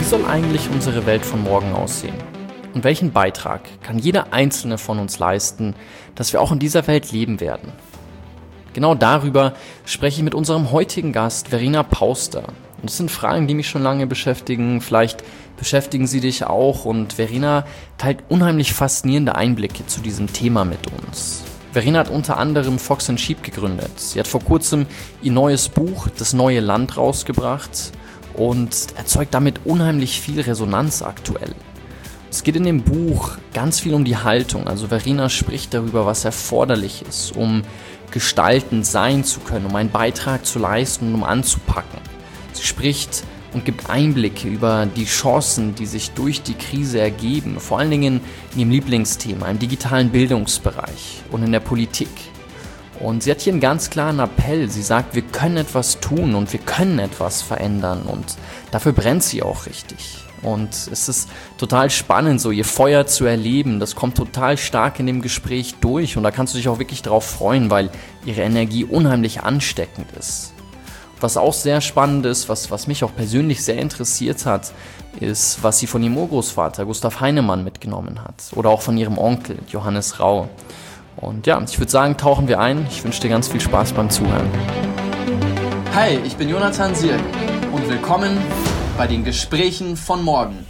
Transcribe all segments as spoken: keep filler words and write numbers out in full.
soll eigentlich unsere Welt von morgen aussehen? Und welchen Beitrag kann jeder Einzelne von uns leisten, dass wir auch in dieser Welt leben werden? Genau darüber spreche ich mit unserem heutigen Gast Verena Pauster. Und das sind Fragen, die mich schon lange beschäftigen. Vielleicht beschäftigen sie dich auch. Und Verena teilt unheimlich faszinierende Einblicke zu diesem Thema mit uns. Verena hat unter anderem Fox and Sheep gegründet. Sie hat vor kurzem ihr neues Buch Das neue Land rausgebracht und erzeugt damit unheimlich viel Resonanz aktuell. Es geht in dem Buch ganz viel um die Haltung. Also Verena spricht darüber, was erforderlich ist, um gestaltend sein zu können, um einen Beitrag zu leisten und um anzupacken. Sie spricht und gibt Einblicke über die Chancen, die sich durch die Krise ergeben, vor allen Dingen in ihrem Lieblingsthema, im digitalen Bildungsbereich und in der Politik. Und sie hat hier einen ganz klaren Appell. Sie sagt, wir können etwas tun und wir können etwas verändern und dafür brennt sie auch richtig. Und es ist total spannend, so ihr Feuer zu erleben. Das kommt total stark in dem Gespräch durch und da kannst du dich auch wirklich drauf freuen, weil ihre Energie unheimlich ansteckend ist. Was auch sehr spannend ist, was, was mich auch persönlich sehr interessiert hat, ist, was sie von ihrem Urgroßvater Gustav Heinemann mitgenommen hat oder auch von ihrem Onkel Johannes Rau. Und ja, ich würde sagen, tauchen wir ein. Ich wünsche dir ganz viel Spaß beim Zuhören. Hi, ich bin Jonathan Sierk und willkommen bei den Gesprächen von morgen.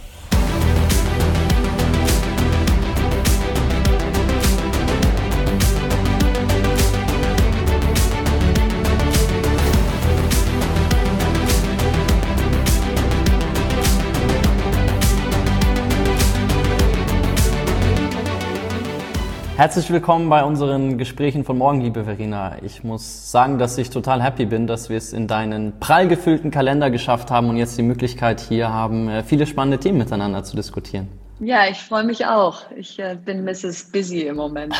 Herzlich willkommen bei unseren Gesprächen von morgen, liebe Verena. Ich muss sagen, dass ich total happy bin, dass wir es in deinen prall gefüllten Kalender geschafft haben und jetzt die Möglichkeit hier haben, viele spannende Themen miteinander zu diskutieren. Ja, ich freue mich auch. Ich äh, bin Misses Busy im Moment.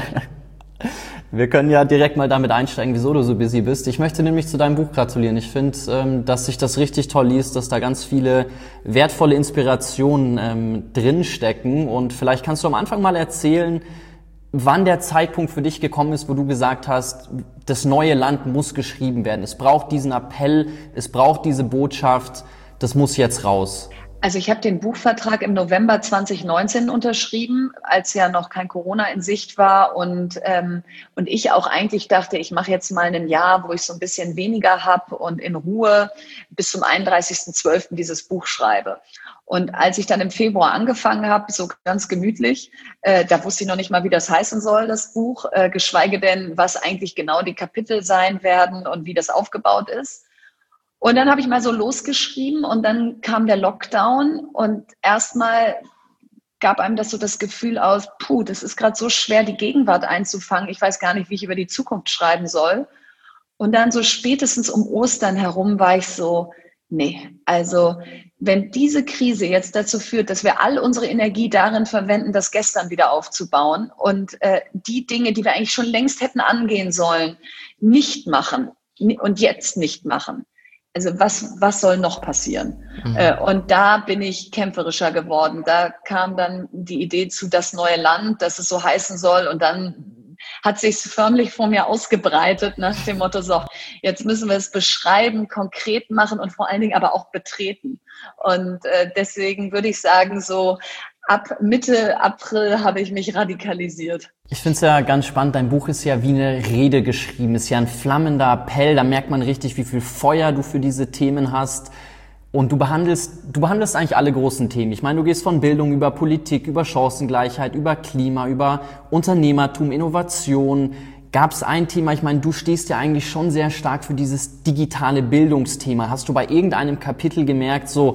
Wir können ja direkt mal damit einsteigen, wieso du so busy bist. Ich möchte nämlich zu deinem Buch gratulieren. Ich finde, ähm, dass sich das richtig toll liest, dass da ganz viele wertvolle Inspirationen ähm, drinstecken. Und vielleicht kannst du am Anfang mal erzählen, wann der Zeitpunkt für dich gekommen ist, wo du gesagt hast, das neue Land muss geschrieben werden. Es braucht diesen Appell, es braucht diese Botschaft, das muss jetzt raus. Also ich habe den Buchvertrag im November zwanzig neunzehn unterschrieben, als ja noch kein Corona in Sicht war und ähm, und ich auch eigentlich dachte, ich mache jetzt mal ein Jahr, wo ich so ein bisschen weniger habe und in Ruhe bis zum einunddreißigsten zwölften dieses Buch schreibe. Und als ich dann im Februar angefangen habe, so ganz gemütlich, äh, da wusste ich noch nicht mal, wie das heißen soll, das Buch, äh, geschweige denn, was eigentlich genau die Kapitel sein werden und wie das aufgebaut ist. Und dann habe ich mal so losgeschrieben und dann kam der Lockdown und erstmal gab einem das so das Gefühl aus, puh, das ist gerade so schwer, die Gegenwart einzufangen. Ich weiß gar nicht, wie ich über die Zukunft schreiben soll. Und dann so spätestens um Ostern herum war ich so, nee, also wenn diese Krise jetzt dazu führt, dass wir all unsere Energie darin verwenden, das Gestern wieder aufzubauen und äh, die Dinge, die wir eigentlich schon längst hätten angehen sollen, nicht machen und jetzt nicht machen. Also was, was soll noch passieren? Mhm. Äh, und da bin ich kämpferischer geworden. Da kam dann die Idee zu Das neue Land, dass es so heißen soll und dann hat sich förmlich vor mir ausgebreitet nach dem Motto, so, jetzt müssen wir es beschreiben, konkret machen und vor allen Dingen aber auch betreten. Und äh, deswegen würde ich sagen, so ab Mitte April habe ich mich radikalisiert. Ich finde es ja ganz spannend, dein Buch ist ja wie eine Rede geschrieben, ist ja ein flammender Appell, da merkt man richtig, wie viel Feuer du für diese Themen hast. Und du behandelst, du behandelst eigentlich alle großen Themen. Ich meine, du gehst von Bildung über Politik, über Chancengleichheit, über Klima, über Unternehmertum, Innovation. Gab es ein Thema, ich meine, du stehst ja eigentlich schon sehr stark für dieses digitale Bildungsthema. Hast du bei irgendeinem Kapitel gemerkt, so,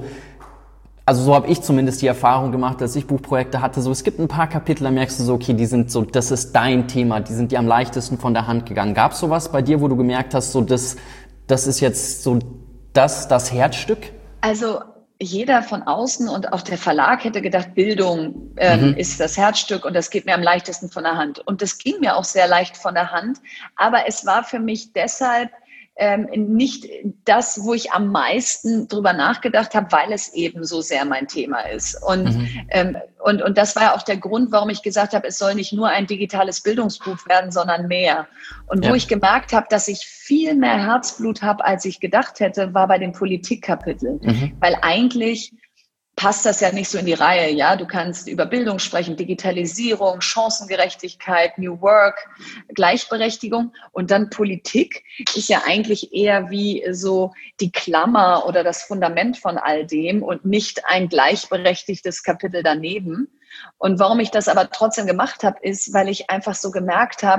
also so habe ich zumindest die Erfahrung gemacht, als ich Buchprojekte hatte, so es gibt ein paar Kapitel, da merkst du so, okay, die sind so, das ist dein Thema, die sind dir am leichtesten von der Hand gegangen. Gab es sowas bei dir, wo du gemerkt hast, so das, das ist jetzt so das, das Herzstück? Also jeder von außen und auch der Verlag hätte gedacht, Bildung ähm, mhm. ist das Herzstück und das geht mir am leichtesten von der Hand. Und das ging mir auch sehr leicht von der Hand. Aber es war für mich deshalb ähm, nicht das, wo ich am meisten drüber nachgedacht habe, weil es eben so sehr mein Thema ist. Und, mhm. ähm, und, und das war ja auch der Grund, warum ich gesagt habe, es soll nicht nur ein digitales Bildungsbuch werden, sondern mehr. Und wo ja. ich gemerkt habe, dass ich viel mehr Herzblut habe, als ich gedacht hätte, war bei den Politikkapiteln. Mhm. Weil eigentlich passt das ja nicht so in die Reihe, ja. Du kannst über Bildung sprechen, Digitalisierung, Chancengerechtigkeit, New Work, Gleichberechtigung und dann Politik ist ja eigentlich eher wie so die Klammer oder das Fundament von all dem und nicht ein gleichberechtigtes Kapitel daneben. Und warum ich das aber trotzdem gemacht habe, ist, weil ich einfach so gemerkt habe,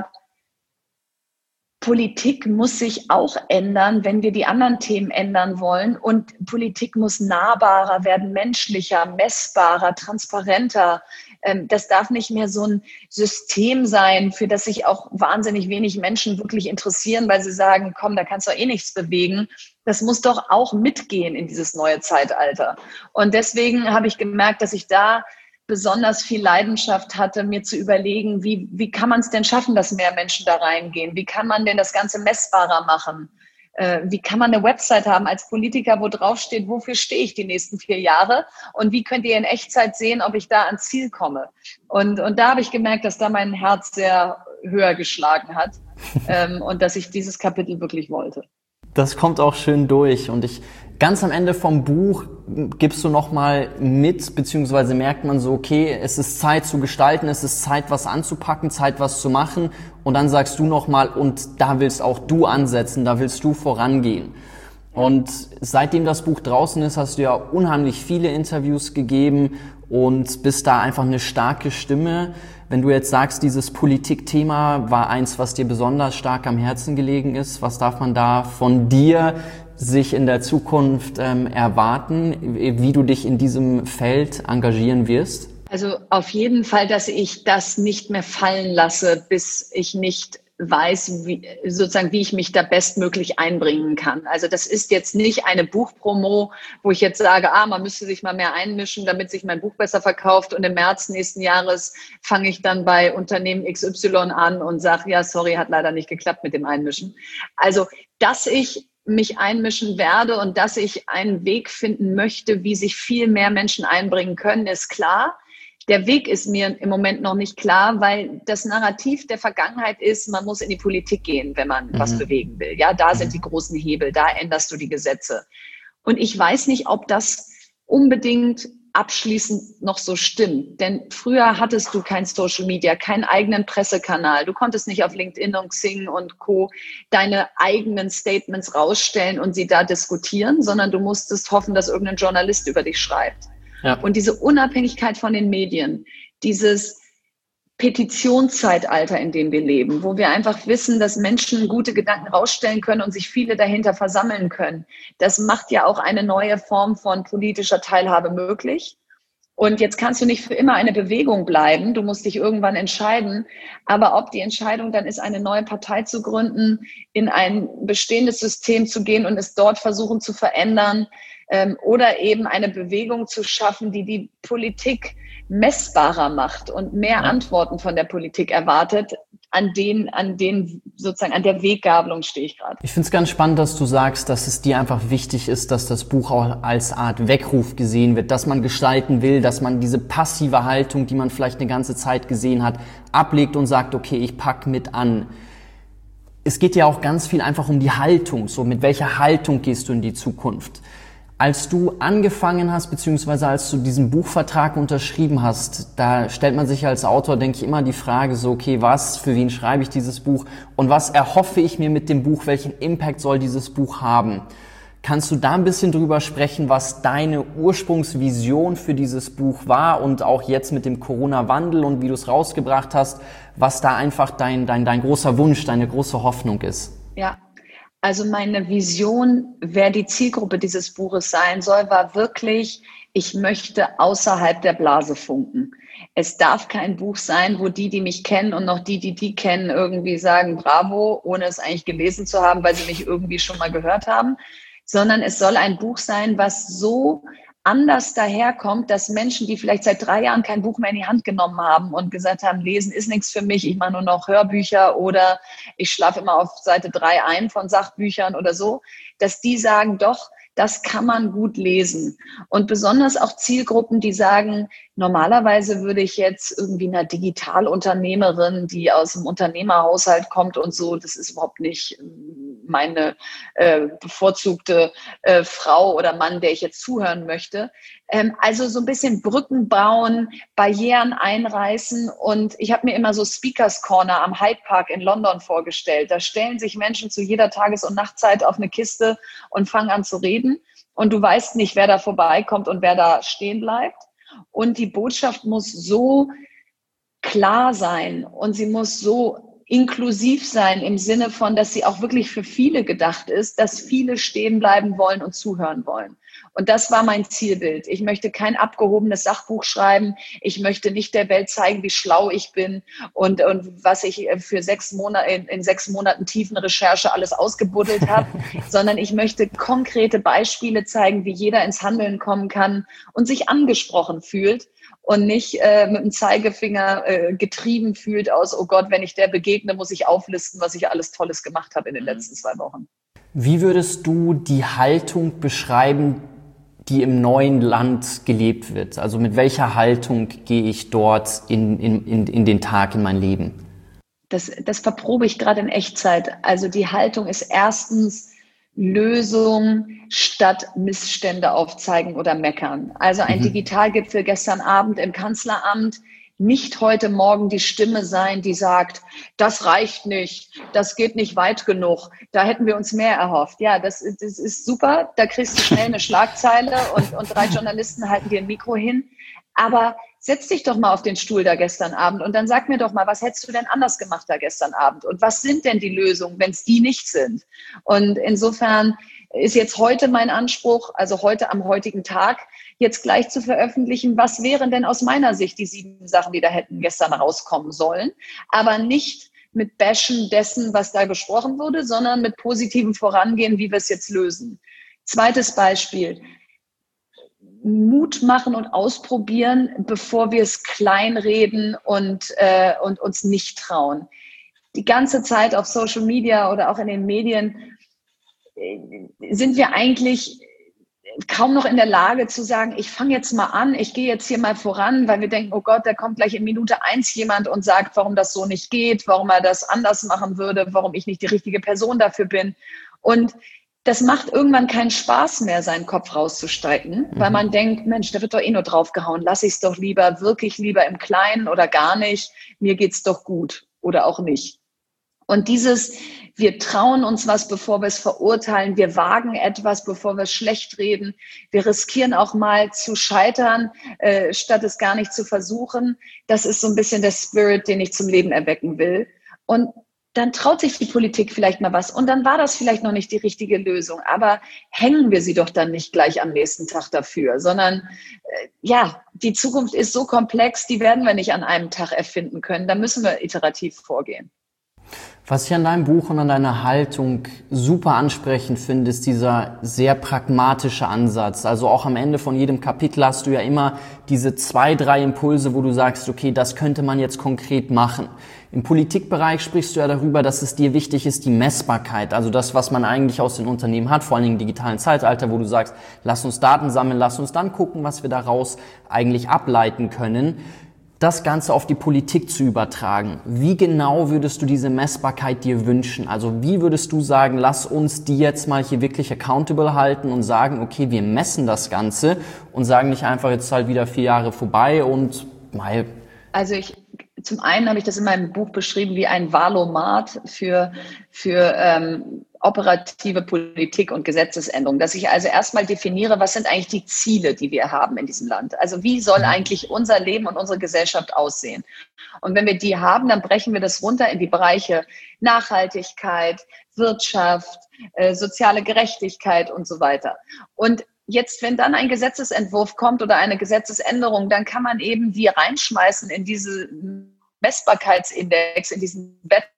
Politik muss sich auch ändern, wenn wir die anderen Themen ändern wollen. Und Politik muss nahbarer werden, menschlicher, messbarer, transparenter. Das darf nicht mehr so ein System sein, für das sich auch wahnsinnig wenig Menschen wirklich interessieren, weil sie sagen, komm, da kannst du eh nichts bewegen. Das muss doch auch mitgehen in dieses neue Zeitalter. Und deswegen habe ich gemerkt, dass ich da besonders viel Leidenschaft hatte, mir zu überlegen, wie, wie kann man es denn schaffen, dass mehr Menschen da reingehen? Wie kann man denn das Ganze messbarer machen? Äh, wie kann man eine Website haben als Politiker, wo draufsteht, wofür stehe ich die nächsten vier Jahre? Und wie könnt ihr in Echtzeit sehen, ob ich da ans Ziel komme? Und, und da habe ich gemerkt, dass da mein Herz sehr höher geschlagen hat ähm, und dass ich dieses Kapitel wirklich wollte. Das kommt auch schön durch und ich ganz am Ende vom Buch gibst du nochmal mit, beziehungsweise merkt man so, okay, es ist Zeit zu gestalten, es ist Zeit, was anzupacken, Zeit, was zu machen und dann sagst du nochmal, und da willst auch du ansetzen, da willst du vorangehen. Und seitdem das Buch draußen ist, hast du ja unheimlich viele Interviews gegeben und bist da einfach eine starke Stimme. Wenn du jetzt sagst, dieses Politikthema war eins, was dir besonders stark am Herzen gelegen ist, was darf man da von dir sich in der Zukunft ähm, erwarten, wie du dich in diesem Feld engagieren wirst? Also auf jeden Fall, dass ich das nicht mehr fallen lasse, bis ich nicht weiß, wie, sozusagen, wie ich mich da bestmöglich einbringen kann. Also das ist jetzt nicht eine Buchpromo, wo ich jetzt sage, ah, man müsste sich mal mehr einmischen, damit sich mein Buch besser verkauft und im März nächsten Jahres fange ich dann bei Unternehmen X Y an und sage, ja, sorry, hat leider nicht geklappt mit dem Einmischen. Also, dass ich mich einmischen werde und dass ich einen Weg finden möchte, wie sich viel mehr Menschen einbringen können, ist klar. Der Weg ist mir im Moment noch nicht klar, weil das Narrativ der Vergangenheit ist, man muss in die Politik gehen, wenn man mhm. was bewegen will. Ja, da mhm. sind die großen Hebel, da änderst du die Gesetze. Und ich weiß nicht, ob das unbedingt abschließend noch so stimmt. Denn früher hattest du kein Social Media, keinen eigenen Pressekanal. Du konntest nicht auf LinkedIn und Xing und Co. deine eigenen Statements rausstellen und sie da diskutieren, sondern du musstest hoffen, dass irgendein Journalist über dich schreibt. Ja. Und diese Unabhängigkeit von den Medien, dieses Petitionszeitalter, in dem wir leben, wo wir einfach wissen, dass Menschen gute Gedanken rausstellen können und sich viele dahinter versammeln können, das macht ja auch eine neue Form von politischer Teilhabe möglich. Und jetzt kannst du nicht für immer eine Bewegung bleiben, du musst dich irgendwann entscheiden. Aber ob die Entscheidung dann ist, eine neue Partei zu gründen, in ein bestehendes System zu gehen und es dort versuchen zu verändern, ähm, oder eben eine Bewegung zu schaffen, die die Politik messbarer macht und mehr ja. Antworten von der Politik erwartet, an den, an den sozusagen an der Weggabelung stehe ich gerade. Ich finde es ganz spannend, dass du sagst, dass es dir einfach wichtig ist, dass das Buch auch als Art Weckruf gesehen wird, dass man gestalten will, dass man diese passive Haltung, die man vielleicht eine ganze Zeit gesehen hat, ablegt und sagt, okay, ich pack mit an. Es geht ja auch ganz viel einfach um die Haltung, so mit welcher Haltung gehst du in die Zukunft. Als du angefangen hast, beziehungsweise als du diesen Buchvertrag unterschrieben hast, da stellt man sich als Autor, denke ich, immer die Frage so, okay, was, für wen schreibe ich dieses Buch und was erhoffe ich mir mit dem Buch, welchen Impact soll dieses Buch haben? Kannst du da ein bisschen drüber sprechen, was deine Ursprungsvision für dieses Buch war und auch jetzt mit dem Corona-Wandel und wie du es rausgebracht hast, was da einfach dein, dein, dein großer Wunsch, deine große Hoffnung ist? Ja. Also meine Vision, wer die Zielgruppe dieses Buches sein soll, war wirklich, ich möchte außerhalb der Blase funken. Es darf kein Buch sein, wo die, die mich kennen und noch die, die die kennen, irgendwie sagen, bravo, ohne es eigentlich gelesen zu haben, weil sie mich irgendwie schon mal gehört haben, sondern es soll ein Buch sein, was so anders daherkommt, dass Menschen, die vielleicht seit drei Jahren kein Buch mehr in die Hand genommen haben und gesagt haben, lesen ist nichts für mich, ich mache nur noch Hörbücher oder ich schlafe immer auf Seite drei ein von Sachbüchern oder so, dass die sagen, doch, das kann man gut lesen. Und besonders auch Zielgruppen, die sagen, normalerweise würde ich jetzt irgendwie einer Digitalunternehmerin, die aus dem Unternehmerhaushalt kommt und so, das ist überhaupt nicht meine äh, bevorzugte äh, Frau oder Mann, der ich jetzt zuhören möchte, Ähm, also so ein bisschen Brücken bauen, Barrieren einreißen. Und ich habe mir immer so Speakers Corner am Hyde Park in London vorgestellt. Da stellen sich Menschen zu jeder Tages- und Nachtzeit auf eine Kiste und fangen an zu reden. Und du weißt nicht, wer da vorbeikommt und wer da stehen bleibt. Und die Botschaft muss so klar sein und sie muss so inklusiv sein im Sinne von, dass sie auch wirklich für viele gedacht ist, dass viele stehen bleiben wollen und zuhören wollen. Und das war mein Zielbild. Ich möchte kein abgehobenes Sachbuch schreiben. Ich möchte nicht der Welt zeigen, wie schlau ich bin und, und was ich für sechs Monate, in, in sechs Monaten tiefen Recherche alles ausgebuddelt habe, sondern ich möchte konkrete Beispiele zeigen, wie jeder ins Handeln kommen kann und sich angesprochen fühlt. Und nicht äh, mit dem Zeigefinger äh, getrieben fühlt aus, oh Gott, wenn ich der begegne, muss ich auflisten, was ich alles Tolles gemacht habe in den letzten zwei Wochen. Wie würdest du die Haltung beschreiben, die im neuen Land gelebt wird? Also mit welcher Haltung gehe ich dort in, in, in, in den Tag, in mein Leben? Das, das verprobe ich gerade in Echtzeit. Also die Haltung ist erstens Lösung statt Missstände aufzeigen oder meckern. Also ein mhm. Digitalgipfel gestern Abend im Kanzleramt, nicht heute Morgen die Stimme sein, die sagt, das reicht nicht, das geht nicht weit genug, da hätten wir uns mehr erhofft. Ja, das, das ist super, da kriegst du schnell eine Schlagzeile und, und drei Journalisten halten dir ein Mikro hin. Aber setz dich doch mal auf den Stuhl da gestern Abend und dann sag mir doch mal, was hättest du denn anders gemacht da gestern Abend? Und was sind denn die Lösungen, wenn es die nicht sind? Und insofern ist jetzt heute mein Anspruch, also heute am heutigen Tag, jetzt gleich zu veröffentlichen, was wären denn aus meiner Sicht die sieben Sachen, die da hätten gestern rauskommen sollen, aber nicht mit Bashen dessen, was da besprochen wurde, sondern mit positivem Vorangehen, wie wir es jetzt lösen. Zweites Beispiel. Mut machen und ausprobieren, bevor wir es kleinreden und, äh, und uns nicht trauen. Die ganze Zeit auf Social Media oder auch in den Medien äh, sind wir eigentlich kaum noch in der Lage zu sagen, ich fange jetzt mal an, ich gehe jetzt hier mal voran, weil wir denken, oh Gott, da kommt gleich in Minute eins jemand und sagt, warum das so nicht geht, warum er das anders machen würde, warum ich nicht die richtige Person dafür bin. Und das macht irgendwann keinen Spaß mehr, seinen Kopf rauszustrecken, mhm. weil man denkt, Mensch, da wird doch eh nur draufgehauen, lass ich es doch lieber, wirklich lieber im Kleinen oder gar nicht, mir geht's doch gut oder auch nicht. Und dieses, wir trauen uns was, bevor wir es verurteilen, wir wagen etwas, bevor wir es schlecht reden, wir riskieren auch mal zu scheitern, äh, statt es gar nicht zu versuchen, das ist so ein bisschen der Spirit, den ich zum Leben erwecken will. Und dann traut sich die Politik vielleicht mal was und dann war das vielleicht noch nicht die richtige Lösung, aber hängen wir sie doch dann nicht gleich am nächsten Tag dafür, sondern äh, ja, die Zukunft ist so komplex, die werden wir nicht an einem Tag erfinden können, da müssen wir iterativ vorgehen. Was ich an deinem Buch und an deiner Haltung super ansprechend finde, ist dieser sehr pragmatische Ansatz. Also auch am Ende von jedem Kapitel hast du ja immer diese zwei, drei Impulse, wo du sagst, okay, das könnte man jetzt konkret machen. Im Politikbereich sprichst du ja darüber, dass es dir wichtig ist, die Messbarkeit, also das, was man eigentlich aus den Unternehmen hat, vor allen Dingen im digitalen Zeitalter, wo du sagst, lass uns Daten sammeln, lass uns dann gucken, was wir daraus eigentlich ableiten können. Das Ganze auf die Politik zu übertragen. Wie genau würdest du diese Messbarkeit dir wünschen? Also wie würdest du sagen, lass uns die jetzt mal hier wirklich accountable halten und sagen, okay, wir messen das Ganze und sagen nicht einfach, jetzt halt wieder vier Jahre vorbei und mal. Also ich, zum einen habe ich das in meinem Buch beschrieben wie ein Valomat für, für ähm, operative Politik und Gesetzesänderung, dass ich also erstmal definiere, was sind eigentlich die Ziele, die wir haben in diesem Land? Also wie soll eigentlich unser Leben und unsere Gesellschaft aussehen? Und wenn wir die haben, dann brechen wir das runter in die Bereiche Nachhaltigkeit, Wirtschaft, äh, soziale Gerechtigkeit und so weiter. Und jetzt, wenn dann ein Gesetzesentwurf kommt oder eine Gesetzesänderung, dann kann man eben die reinschmeißen in diese Messbarkeitsindex, in diesen Better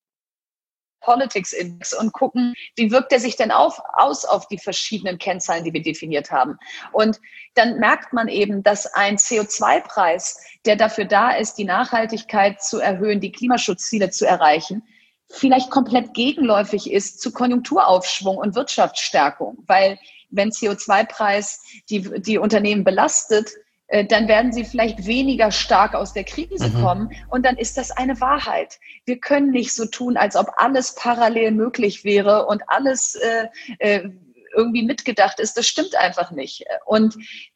Politics Index und gucken, wie wirkt er sich denn auf, aus auf die verschiedenen Kennzahlen, die wir definiert haben. Und dann merkt man eben, dass ein C O zwei Preis, der dafür da ist, die Nachhaltigkeit zu erhöhen, die Klimaschutzziele zu erreichen, vielleicht komplett gegenläufig ist zu Konjunkturaufschwung und Wirtschaftsstärkung. Weil wenn C O zwei Preis die, die Unternehmen belastet, dann werden sie vielleicht weniger stark aus der Krise mhm. kommen. Und dann ist das eine Wahrheit. Wir können nicht so tun, als ob alles parallel möglich wäre und alles äh, irgendwie mitgedacht ist. Das stimmt einfach nicht. Und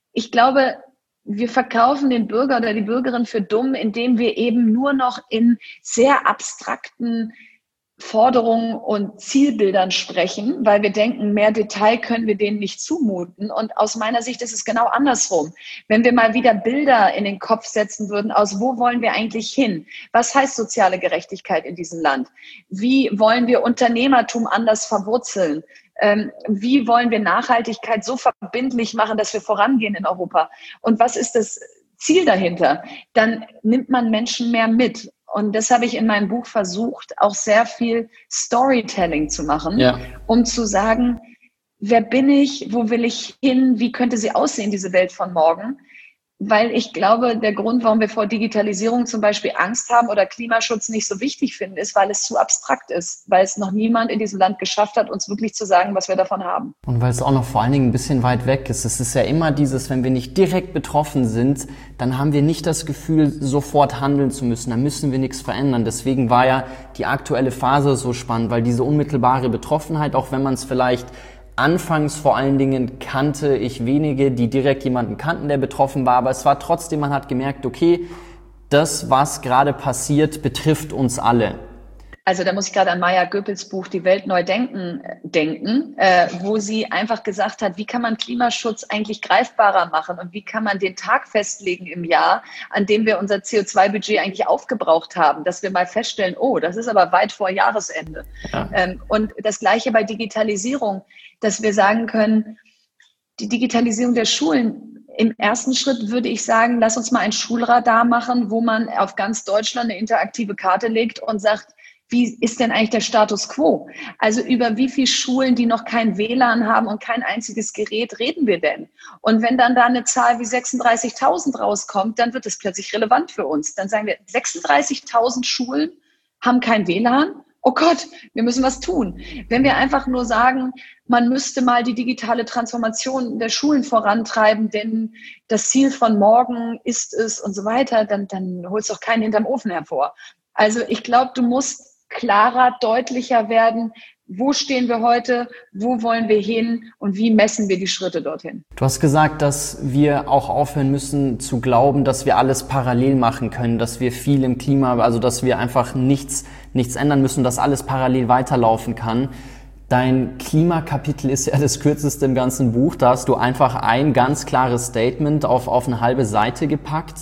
ich glaube, wir verkaufen den Bürger oder die Bürgerin für dumm, indem wir eben nur noch in sehr abstrakten Forderungen und Zielbildern sprechen, weil wir denken, mehr Detail können wir denen nicht zumuten. Und aus meiner Sicht ist es genau andersrum. Wenn wir mal wieder Bilder in den Kopf setzen würden, aus wo wollen wir eigentlich hin? Was heißt soziale Gerechtigkeit in diesem Land? Wie wollen wir Unternehmertum anders verwurzeln? Ähm, wie wollen wir Nachhaltigkeit so verbindlich machen, dass wir vorangehen in Europa? Und was ist das Ziel dahinter? Dann nimmt man Menschen mehr mit. Und das habe ich in meinem Buch versucht, auch sehr viel Storytelling zu machen, ja. um zu sagen, wer bin ich, wo will ich hin, wie könnte sie aussehen, diese Welt von morgen? Weil ich glaube, der Grund, warum wir vor Digitalisierung zum Beispiel Angst haben oder Klimaschutz nicht so wichtig finden, ist, weil es zu abstrakt ist, weil es noch niemand in diesem Land geschafft hat, uns wirklich zu sagen, was wir davon haben. Und weil es auch noch vor allen Dingen ein bisschen weit weg ist. Es ist ja immer dieses, wenn wir nicht direkt betroffen sind, dann haben wir nicht das Gefühl, sofort handeln zu müssen. Dann müssen wir nichts verändern. Deswegen war ja die aktuelle Phase so spannend, weil diese unmittelbare Betroffenheit, auch wenn man es vielleicht anfangs vor allen Dingen kannte ich wenige, die direkt jemanden kannten, der betroffen war, aber es war trotzdem, man hat gemerkt, okay, das, was gerade passiert, betrifft uns alle. Also da muss ich gerade an Maya Göpels Buch Die Welt neu denken denken, äh, wo sie einfach gesagt hat, wie kann man Klimaschutz eigentlich greifbarer machen und wie kann man den Tag festlegen im Jahr, an dem wir unser C O zwei Budget eigentlich aufgebraucht haben, dass wir mal feststellen, oh, das ist aber weit vor Jahresende. Ja. Ähm, und das Gleiche bei Digitalisierung, dass wir sagen können, die Digitalisierung der Schulen, im ersten Schritt würde ich sagen, lass uns mal ein Schulradar machen, wo man auf ganz Deutschland eine interaktive Karte legt und sagt, wie ist denn eigentlich der Status quo? Also über wie viele Schulen, die noch kein W L A N haben und kein einziges Gerät, reden wir denn? Und wenn dann da eine Zahl wie sechsunddreißigtausend rauskommt, dann wird es plötzlich relevant für uns. Dann sagen wir, sechsunddreißigtausend Schulen haben kein W L A N? Oh Gott, wir müssen was tun. Wenn wir einfach nur sagen, man müsste mal die digitale Transformation der Schulen vorantreiben, denn das Ziel von morgen ist es und so weiter, dann, dann holst du auch keinen hinterm Ofen hervor. Also ich glaube, du musst klarer, deutlicher werden, wo stehen wir heute, wo wollen wir hin und wie messen wir die Schritte dorthin. Du hast gesagt, dass wir auch aufhören müssen zu glauben, dass wir alles parallel machen können, dass wir viel im Klima, also dass wir einfach nichts, nichts ändern müssen, dass alles parallel weiterlaufen kann. Dein Klimakapitel ist ja das kürzeste im ganzen Buch. Da hast du einfach ein ganz klares Statement auf, auf eine halbe Seite gepackt.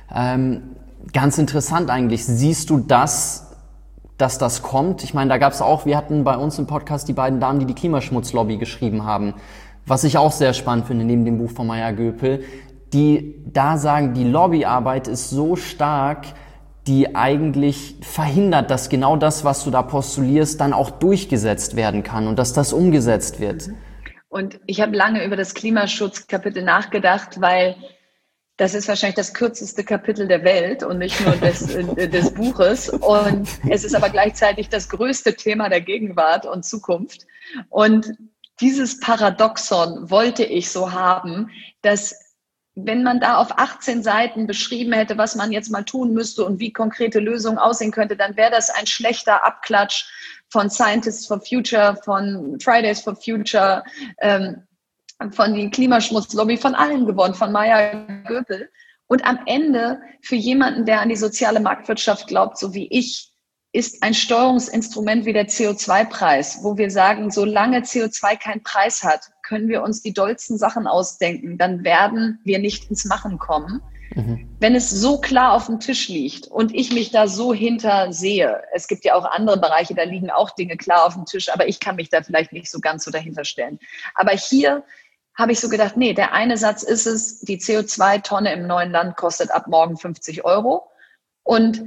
Ähm, ganz interessant eigentlich. Siehst du das, dass das kommt? Ich meine, da gab es auch, wir hatten bei uns im Podcast die beiden Damen, die die Klimaschmutzlobby geschrieben haben, was ich auch sehr spannend finde, neben dem Buch von Maya Göpel, die da sagen, die Lobbyarbeit ist so stark, die eigentlich verhindert, dass genau das, was du da postulierst, dann auch durchgesetzt werden kann und dass das umgesetzt wird. Und ich habe lange über das Klimaschutzkapitel nachgedacht, weil das ist wahrscheinlich das kürzeste Kapitel der Welt und nicht nur des, des Buches. Und es ist aber gleichzeitig das größte Thema der Gegenwart und Zukunft. Und dieses Paradoxon wollte ich so haben, dass wenn man da auf achtzehn Seiten beschrieben hätte, was man jetzt mal tun müsste und wie konkrete Lösungen aussehen könnte, dann wäre das ein schlechter Abklatsch von Scientists for Future, von Fridays for Future, ähm, von den Klimaschmutzlobby, von allen gewonnen, von Maya Göpel. Und am Ende, für jemanden, der an die soziale Marktwirtschaft glaubt, so wie ich, ist ein Steuerungsinstrument wie der C O zwei Preis, wo wir sagen, solange C O zwei keinen Preis hat, können wir uns die dollsten Sachen ausdenken, dann werden wir nicht ins Machen kommen. Mhm. Wenn es so klar auf dem Tisch liegt und ich mich da so hinter sehe, es gibt ja auch andere Bereiche, da liegen auch Dinge klar auf dem Tisch, aber ich kann mich da vielleicht nicht so ganz so dahinter stellen. Aber hier habe ich so gedacht, nee, der eine Satz ist es, die C O zwei Tonne im neuen Land kostet ab morgen fünfzig Euro und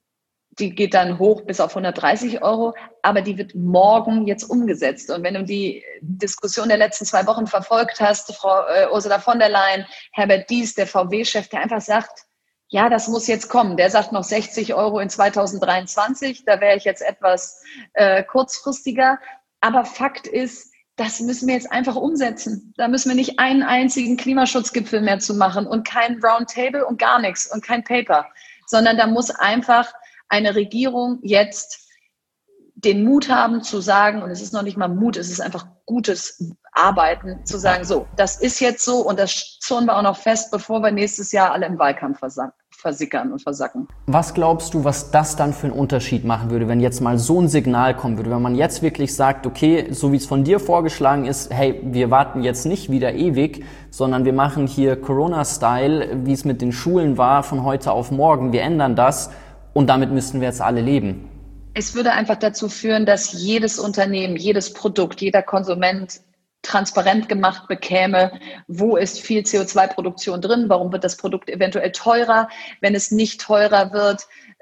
die geht dann hoch bis auf hundertdreißig Euro, aber die wird morgen jetzt umgesetzt. Und wenn du die Diskussion der letzten zwei Wochen verfolgt hast, Frau äh, Ursula von der Leyen, Herbert Dies, der V W-Chef, der einfach sagt, ja, das muss jetzt kommen. Der sagt noch sechzig Euro in zweitausenddreiundzwanzig, da wäre ich jetzt etwas äh, kurzfristiger. Aber Fakt ist, das müssen wir jetzt einfach umsetzen. Da müssen wir nicht einen einzigen Klimaschutzgipfel mehr zu machen und kein Roundtable und gar nichts und kein Paper, sondern da muss einfach eine Regierung jetzt den Mut haben zu sagen, und es ist noch nicht mal Mut, es ist einfach gutes arbeiten, zu sagen, so, das ist jetzt so und das zurren wir auch noch fest, bevor wir nächstes Jahr alle im Wahlkampf versacken. versickern und versacken. Was glaubst du, was das dann für einen Unterschied machen würde, wenn jetzt mal so ein Signal kommen würde, wenn man jetzt wirklich sagt, okay, so wie es von dir vorgeschlagen ist, hey, wir warten jetzt nicht wieder ewig, sondern wir machen hier Corona-Style, wie es mit den Schulen war, von heute auf morgen, wir ändern das und damit müssten wir jetzt alle leben. Es würde einfach dazu führen, dass jedes Unternehmen, jedes Produkt, jeder Konsument transparent gemacht bekäme, wo ist viel C O zwei Produktion drin, warum wird das Produkt eventuell teurer, wenn es nicht teurer wird,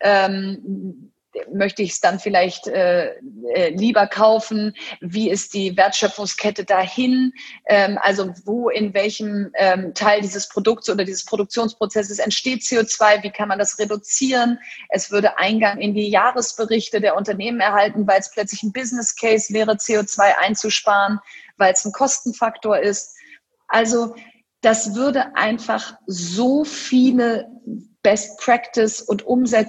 ähm, möchte ich es dann vielleicht äh, äh, lieber kaufen, wie ist die Wertschöpfungskette dahin, ähm, also wo in welchem ähm, Teil dieses Produkts oder dieses Produktionsprozesses entsteht C O zwei, wie kann man das reduzieren, es würde Eingang in die Jahresberichte der Unternehmen erhalten, weil es plötzlich ein Business Case wäre, C O zwei einzusparen, weil es ein Kostenfaktor ist. Also das würde einfach so viele Best Practice und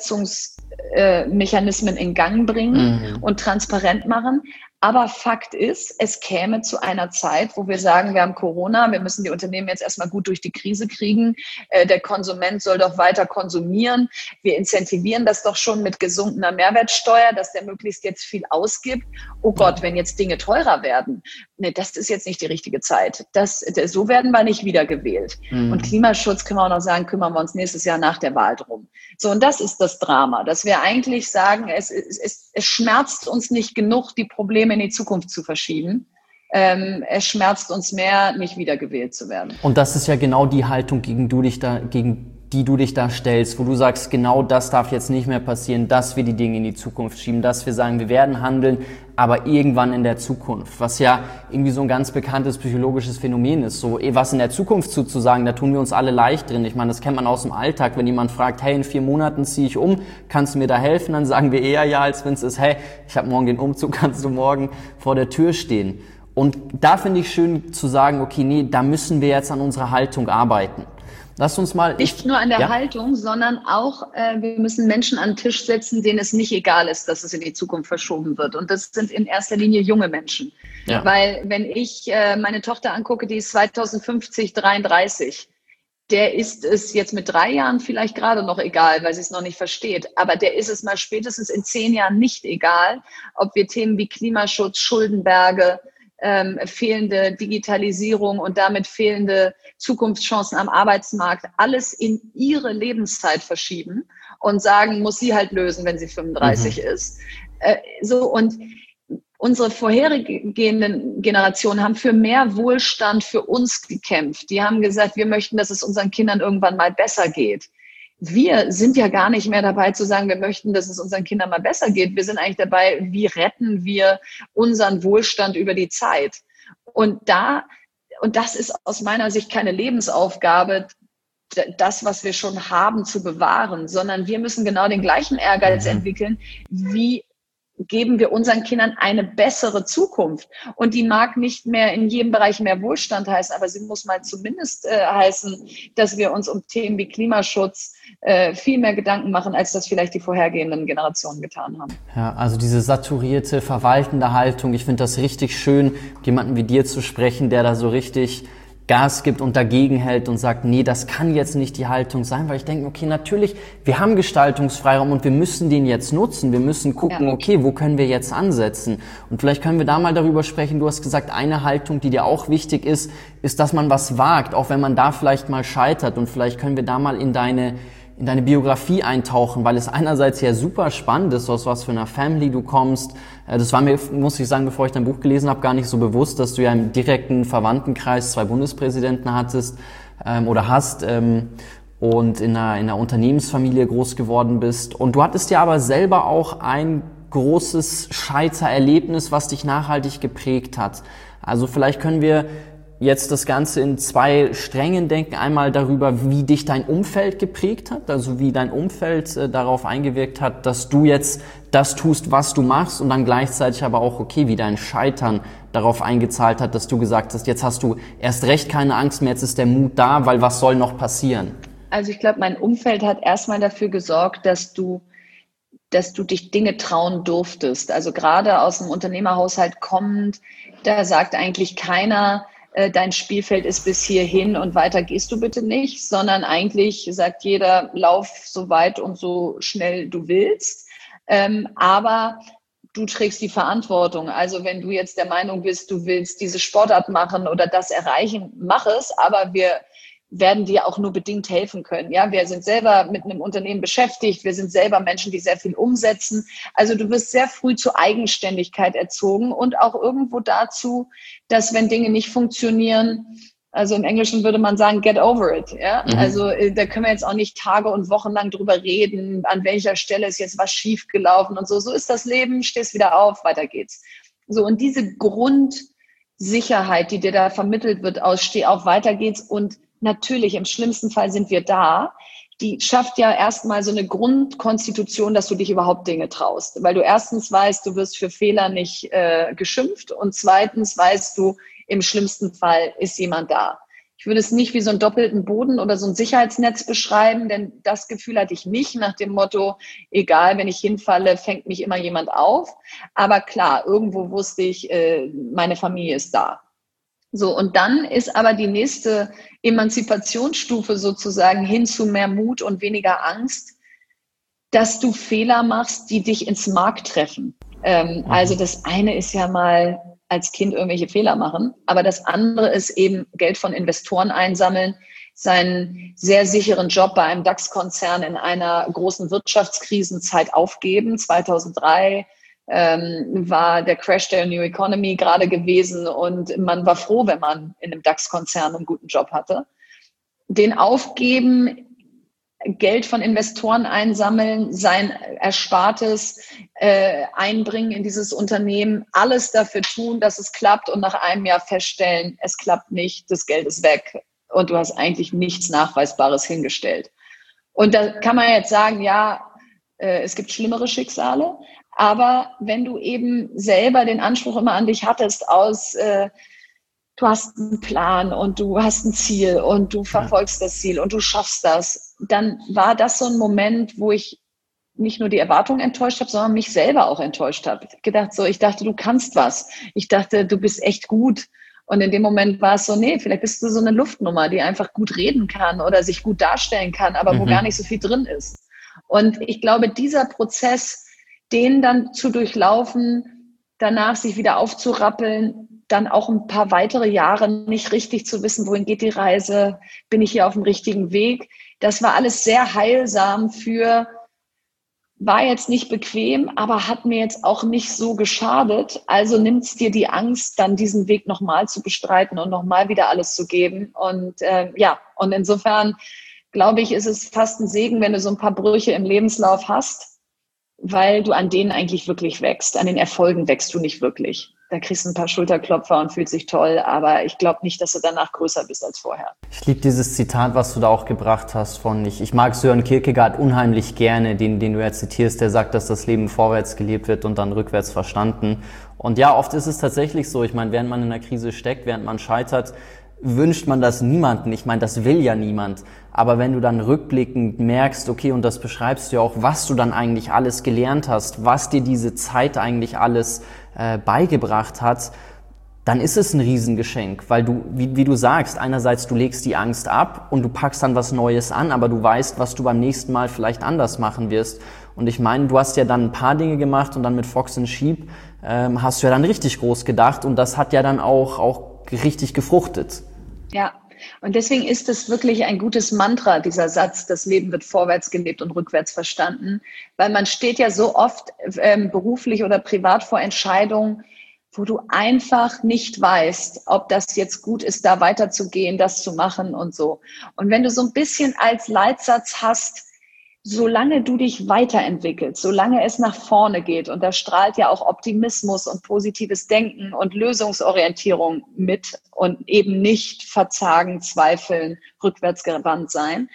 Umsetzungsmechanismen in Gang bringen mhm. und transparent machen. Aber Fakt ist, es käme zu einer Zeit, wo wir sagen, wir haben Corona, wir müssen die Unternehmen jetzt erstmal gut durch die Krise kriegen. Der Konsument soll doch weiter konsumieren. Wir incentivieren das doch schon mit gesunkener Mehrwertsteuer, dass der möglichst jetzt viel ausgibt. Oh Gott, wenn jetzt Dinge teurer werden, nee, das ist jetzt nicht die richtige Zeit. Das, so werden wir nicht wiedergewählt. Mhm. Und Klimaschutz können wir auch noch sagen, kümmern wir uns nächstes Jahr nach der Wahl drum. So, und das ist das Drama, dass wir eigentlich sagen, es, es, es schmerzt uns nicht genug, die Probleme in die Zukunft zu verschieben. Ähm, es schmerzt uns mehr, nicht wiedergewählt zu werden. Und das ist ja genau die Haltung, gegen, du dich da, gegen die du dich da stellst, wo du sagst, genau das darf jetzt nicht mehr passieren, dass wir die Dinge in die Zukunft schieben, dass wir sagen, wir werden handeln, aber irgendwann in der Zukunft, was ja irgendwie so ein ganz bekanntes psychologisches Phänomen ist, so was in der Zukunft zuzusagen, da tun wir uns alle leicht drin. Ich meine, das kennt man aus dem Alltag, wenn jemand fragt, hey, in vier Monaten ziehe ich um, kannst du mir da helfen? Dann sagen wir eher ja, als wenn es ist, hey, ich habe morgen den Umzug, kannst du morgen vor der Tür stehen. Und da finde ich schön zu sagen, okay, nee, da müssen wir jetzt an unserer Haltung arbeiten. Lass uns mal... Nicht nur an der ja? Haltung, sondern auch, äh, wir müssen Menschen an den Tisch setzen, denen es nicht egal ist, dass es in die Zukunft verschoben wird. Und das sind in erster Linie junge Menschen. Ja. Weil wenn ich äh, meine Tochter angucke, die ist zweitausendfünfzig dreiunddreißig, der ist es jetzt mit drei Jahren vielleicht gerade noch egal, weil sie es noch nicht versteht. Aber der ist es mal spätestens in zehn Jahren nicht egal, ob wir Themen wie Klimaschutz, Schuldenberge, Ähm, fehlende Digitalisierung und damit fehlende Zukunftschancen am Arbeitsmarkt, alles in ihre Lebenszeit verschieben und sagen, muss sie halt lösen, wenn sie fünfunddreißig mhm. ist. Äh, so, und unsere vorhergehenden Generationen haben für mehr Wohlstand für uns gekämpft. Die haben gesagt, wir möchten, dass es unseren Kindern irgendwann mal besser geht. Wir sind ja gar nicht mehr dabei zu sagen, wir möchten, dass es unseren Kindern mal besser geht. Wir sind eigentlich dabei, wie retten wir unseren Wohlstand über die Zeit. Und da, und das ist aus meiner Sicht keine Lebensaufgabe, das, was wir schon haben, zu bewahren, sondern wir müssen genau den gleichen Ehrgeiz entwickeln, wie geben wir unseren Kindern eine bessere Zukunft. Und die mag nicht mehr in jedem Bereich mehr Wohlstand heißen, aber sie muss mal zumindest äh, heißen, dass wir uns um Themen wie Klimaschutz äh, viel mehr Gedanken machen, als das vielleicht die vorhergehenden Generationen getan haben. Ja, also diese saturierte, verwaltende Haltung, ich finde das richtig schön, mit jemandem wie dir zu sprechen, der da so richtig Gas gibt und dagegen hält und sagt, nee, das kann jetzt nicht die Haltung sein, weil ich denke, okay, natürlich, wir haben Gestaltungsfreiraum und wir müssen den jetzt nutzen. Wir müssen gucken, ja. okay, wo können wir jetzt ansetzen? Und vielleicht können wir da mal darüber sprechen. Du hast gesagt, eine Haltung, die dir auch wichtig ist, ist, dass man was wagt, auch wenn man da vielleicht mal scheitert. Und vielleicht können wir da mal in deine in deine Biografie eintauchen, weil es einerseits ja super spannend ist, aus was für einer Family du kommst. Das war mir, muss ich sagen, bevor ich dein Buch gelesen habe, gar nicht so bewusst, dass du ja im direkten Verwandtenkreis zwei Bundespräsidenten hattest ähm, oder hast ähm, und in einer, in einer Unternehmensfamilie groß geworden bist. Und du hattest ja aber selber auch ein großes Scheitererlebnis, was dich nachhaltig geprägt hat. Also vielleicht können wir jetzt das Ganze in zwei Strängen denken. Einmal darüber, wie dich dein Umfeld geprägt hat, also wie dein Umfeld äh, darauf eingewirkt hat, dass du jetzt das tust, was du machst, und dann gleichzeitig aber auch, okay, wie dein Scheitern darauf eingezahlt hat, dass du gesagt hast, jetzt hast du erst recht keine Angst mehr, jetzt ist der Mut da, weil was soll noch passieren? Also ich glaube, mein Umfeld hat erstmal dafür gesorgt, dass du dass du dich Dinge trauen durftest. Also gerade aus einem Unternehmerhaushalt kommend, Da sagt eigentlich keiner, äh, dein Spielfeld ist bis hierhin und weiter gehst du bitte nicht, sondern eigentlich sagt jeder, lauf so weit und so schnell du willst. Ähm, aber du trägst die Verantwortung. Also wenn du jetzt der Meinung bist, du willst diese Sportart machen oder das erreichen, mach es, aber wir werden dir auch nur bedingt helfen können. Ja, wir sind selber mit einem Unternehmen beschäftigt. Wir sind selber Menschen, die sehr viel umsetzen. Also du wirst sehr früh zur Eigenständigkeit erzogen und auch irgendwo dazu, dass wenn Dinge nicht funktionieren, also im Englischen würde man sagen, get over it. Ja, mhm. Also da können wir jetzt auch nicht Tage und Wochen lang drüber reden, an welcher Stelle ist jetzt was schiefgelaufen und so. So ist das Leben, stehst wieder auf, weiter geht's. So, und diese Grundsicherheit, die dir da vermittelt wird aus steh auf, weiter geht's und natürlich, im schlimmsten Fall sind wir da. Die schafft ja erstmal so eine Grundkonstitution, dass du dich überhaupt Dinge traust. Weil du erstens weißt, du wirst für Fehler nicht äh, geschimpft und zweitens weißt du, im schlimmsten Fall ist jemand da. Ich würde es nicht wie so einen doppelten Boden oder so ein Sicherheitsnetz beschreiben, denn das Gefühl hatte ich nicht nach dem Motto, egal, wenn ich hinfalle, fängt mich immer jemand auf. Aber klar, irgendwo wusste ich, äh, meine Familie ist da. So, und dann ist aber die nächste Emanzipationsstufe sozusagen hin zu mehr Mut und weniger Angst, dass du Fehler machst, die dich ins Mark treffen. Ähm, mhm. Also das eine ist ja mal als Kind irgendwelche Fehler machen, aber das andere ist eben Geld von Investoren einsammeln, seinen sehr sicheren Job bei einem DAX-Konzern in einer großen Wirtschaftskrisenzeit aufgeben, zweitausenddrei. Ähm, war der Crash der New Economy gerade gewesen und man war froh, wenn man in einem DAX-Konzern einen guten Job hatte. Den aufgeben, Geld von Investoren einsammeln, sein Erspartes äh, einbringen in dieses Unternehmen, alles dafür tun, dass es klappt und nach einem Jahr feststellen, es klappt nicht, das Geld ist weg und du hast eigentlich nichts Nachweisbares hingestellt. Und da kann man jetzt sagen, ja, äh, es gibt schlimmere Schicksale. Aber wenn du eben selber den Anspruch immer an dich hattest aus, äh, du hast einen Plan und du hast ein Ziel und du verfolgst das Ziel und du schaffst das, dann war das so ein Moment, wo ich nicht nur die Erwartungen enttäuscht habe, sondern mich selber auch enttäuscht habe. Ich gedacht so, ich dachte, du kannst was. Ich dachte, du bist echt gut. Und in dem Moment war es so, nee, vielleicht bist du so eine Luftnummer, die einfach gut reden kann oder sich gut darstellen kann, aber mhm. wo gar nicht so viel drin ist. Und ich glaube, dieser Prozess, den dann zu durchlaufen, danach sich wieder aufzurappeln, dann auch ein paar weitere Jahre nicht richtig zu wissen, wohin geht die Reise, bin ich hier auf dem richtigen Weg. Das war alles sehr heilsam für, war jetzt nicht bequem, aber hat mir jetzt auch nicht so geschadet. Also nimmt's dir die Angst, dann diesen Weg nochmal zu bestreiten und nochmal wieder alles zu geben. Und äh, ja, und insofern glaube ich, ist es fast ein Segen, wenn du so ein paar Brüche im Lebenslauf hast, weil du an denen eigentlich wirklich wächst. An den Erfolgen wächst du nicht wirklich. Da kriegst du ein paar Schulterklopfer und fühlst dich toll, aber ich glaube nicht, dass du danach größer bist als vorher. Ich liebe dieses Zitat, was du da auch gebracht hast von, ich, ich mag Søren Kierkegaard unheimlich gerne, den, den du ja zitierst, der sagt, dass das Leben vorwärts gelebt wird und dann rückwärts verstanden. Und ja, oft ist es tatsächlich so, ich meine, während man in einer Krise steckt, während man scheitert, wünscht man das niemandem. Ich meine, das will ja niemand. Aber wenn du dann rückblickend merkst, okay, und das beschreibst du ja auch, was du dann eigentlich alles gelernt hast, was dir diese Zeit eigentlich alles äh, beigebracht hat, dann ist es ein Riesengeschenk, weil du, wie, wie du sagst, einerseits du legst die Angst ab und du packst dann was Neues an, aber du weißt, was du beim nächsten Mal vielleicht anders machen wirst. Und ich meine, du hast ja dann ein paar Dinge gemacht und dann mit Fox and Sheep ähm, hast du ja dann richtig groß gedacht und das hat ja dann auch, auch richtig gefruchtet. Ja, und deswegen ist es wirklich ein gutes Mantra, dieser Satz, das Leben wird vorwärts gelebt und rückwärts verstanden, weil man steht ja so oft ähm, beruflich oder privat vor Entscheidungen, wo du einfach nicht weißt, ob das jetzt gut ist, da weiterzugehen, das zu machen und so. Und wenn du so ein bisschen als Leitsatz hast, solange du dich weiterentwickelst, solange es nach vorne geht, und da strahlt ja auch Optimismus und positives Denken und Lösungsorientierung mit und eben nicht verzagen, zweifeln, rückwärtsgewandt sein,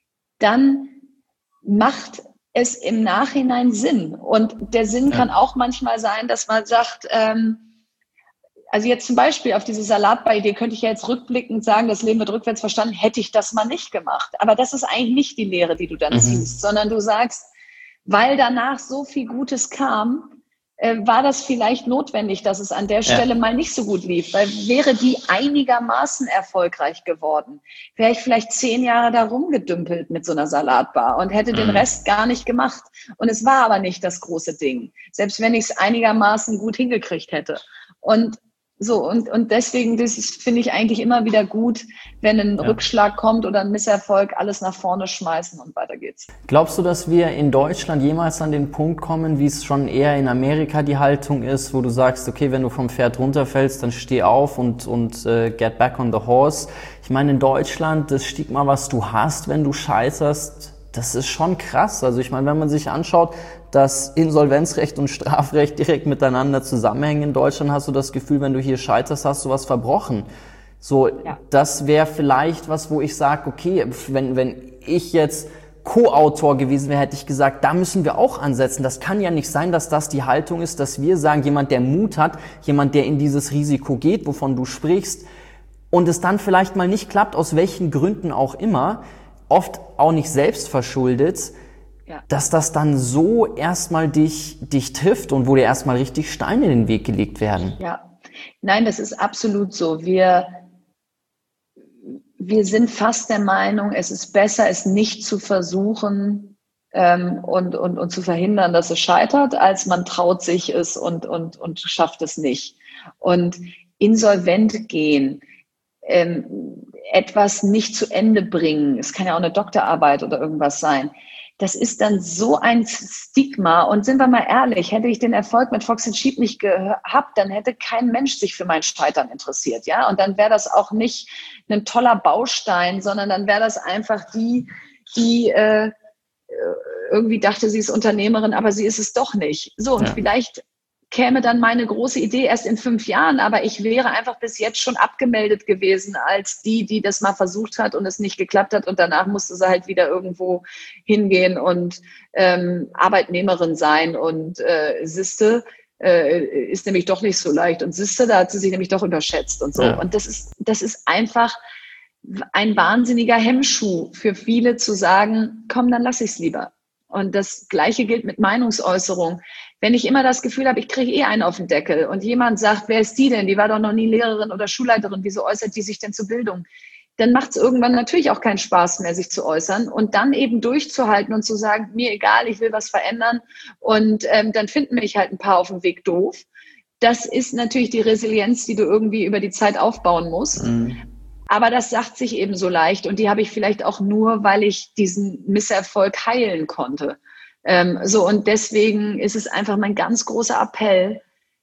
dann macht es im Nachhinein Sinn. Und der Sinn kann auch manchmal sein, dass man sagt, ähm, also jetzt zum Beispiel auf diese Salatbar-Idee könnte ich ja jetzt rückblickend sagen, das Leben wird rückwärts verstanden, hätte ich das mal nicht gemacht. Aber das ist eigentlich nicht die Lehre, die du dann mhm. ziehst, sondern du sagst, weil danach so viel Gutes kam, äh, war das vielleicht notwendig, dass es an der Stelle ja. mal nicht so gut lief. Weil wäre die einigermaßen erfolgreich geworden, wäre ich vielleicht zehn Jahre da rumgedümpelt mit so einer Salatbar und hätte mhm. den Rest gar nicht gemacht. Und es war aber nicht das große Ding, selbst wenn ich es einigermaßen gut hingekriegt hätte. Und so, und, und deswegen, das ist, finde ich eigentlich immer wieder gut, wenn ein ja. Rückschlag kommt oder ein Misserfolg, alles nach vorne schmeißen und weiter geht's. Glaubst du, dass wir in Deutschland jemals an den Punkt kommen, wie es schon eher in Amerika die Haltung ist, wo du sagst, okay, wenn du vom Pferd runterfällst, dann steh auf und, und uh, get back on the horse? Ich meine, in Deutschland, das Stigma, was du hast, wenn du scheiterst, das ist schon krass. Also ich meine, wenn man sich anschaut, dass Insolvenzrecht und Strafrecht direkt miteinander zusammenhängen in Deutschland, hast du das Gefühl, wenn du hier scheiterst, hast du was verbrochen. So, ja. Das wäre vielleicht was, wo ich sage, okay, wenn, wenn ich jetzt Co-Autor gewesen wäre, hätte ich gesagt, da müssen wir auch ansetzen. Das kann ja nicht sein, dass das die Haltung ist, dass wir sagen, jemand, der Mut hat, jemand, der in dieses Risiko geht, wovon du sprichst, und es dann vielleicht mal nicht klappt, aus welchen Gründen auch immer, oft auch nicht selbst verschuldet, ja. dass das dann so erstmal dich, dich trifft und wo dir erstmal richtig Steine in den Weg gelegt werden. Ja, nein, das ist absolut so. Wir, wir sind fast der Meinung, es ist besser, es nicht zu versuchen ähm, und, und, und zu verhindern, dass es scheitert, als man traut sich es und, und, und schafft es nicht. Und insolvent gehen, ähm, etwas nicht zu Ende bringen, es kann ja auch eine Doktorarbeit oder irgendwas sein, das ist dann so ein Stigma. Und sind wir mal ehrlich, hätte ich den Erfolg mit Fox and Sheep nicht gehabt, dann hätte kein Mensch sich für mein Scheitern interessiert, ja. Und dann wäre das auch nicht ein toller Baustein, sondern dann wäre das einfach die, die äh, irgendwie dachte, sie ist Unternehmerin, aber sie ist es doch nicht. So, und ja. vielleicht käme dann meine große Idee erst in fünf Jahren, aber ich wäre einfach bis jetzt schon abgemeldet gewesen als die, die das mal versucht hat und es nicht geklappt hat, und danach musste sie halt wieder irgendwo hingehen und ähm, Arbeitnehmerin sein und äh, Siste, äh, ist nämlich doch nicht so leicht, und Siste, da hat sie sich nämlich doch überschätzt und so. Ja. Und das ist, das ist einfach ein wahnsinniger Hemmschuh für viele zu sagen, komm, dann lass ich's lieber. Und das Gleiche gilt mit Meinungsäußerung. Wenn ich immer das Gefühl habe, ich kriege eh einen auf den Deckel und jemand sagt, wer ist die denn? Die war doch noch nie Lehrerin oder Schulleiterin. Wieso äußert die sich denn zur Bildung? Dann macht es irgendwann natürlich auch keinen Spaß mehr, sich zu äußern, und dann eben durchzuhalten und zu sagen, mir egal, ich will was verändern, und ähm, dann finden mich halt ein paar auf dem Weg doof. Das ist natürlich die Resilienz, die du irgendwie über die Zeit aufbauen musst. Mhm. Aber das sagt sich eben so leicht, und die habe ich vielleicht auch nur, weil ich diesen Misserfolg heilen konnte. Ähm, so, und deswegen ist es einfach mein ganz großer Appell,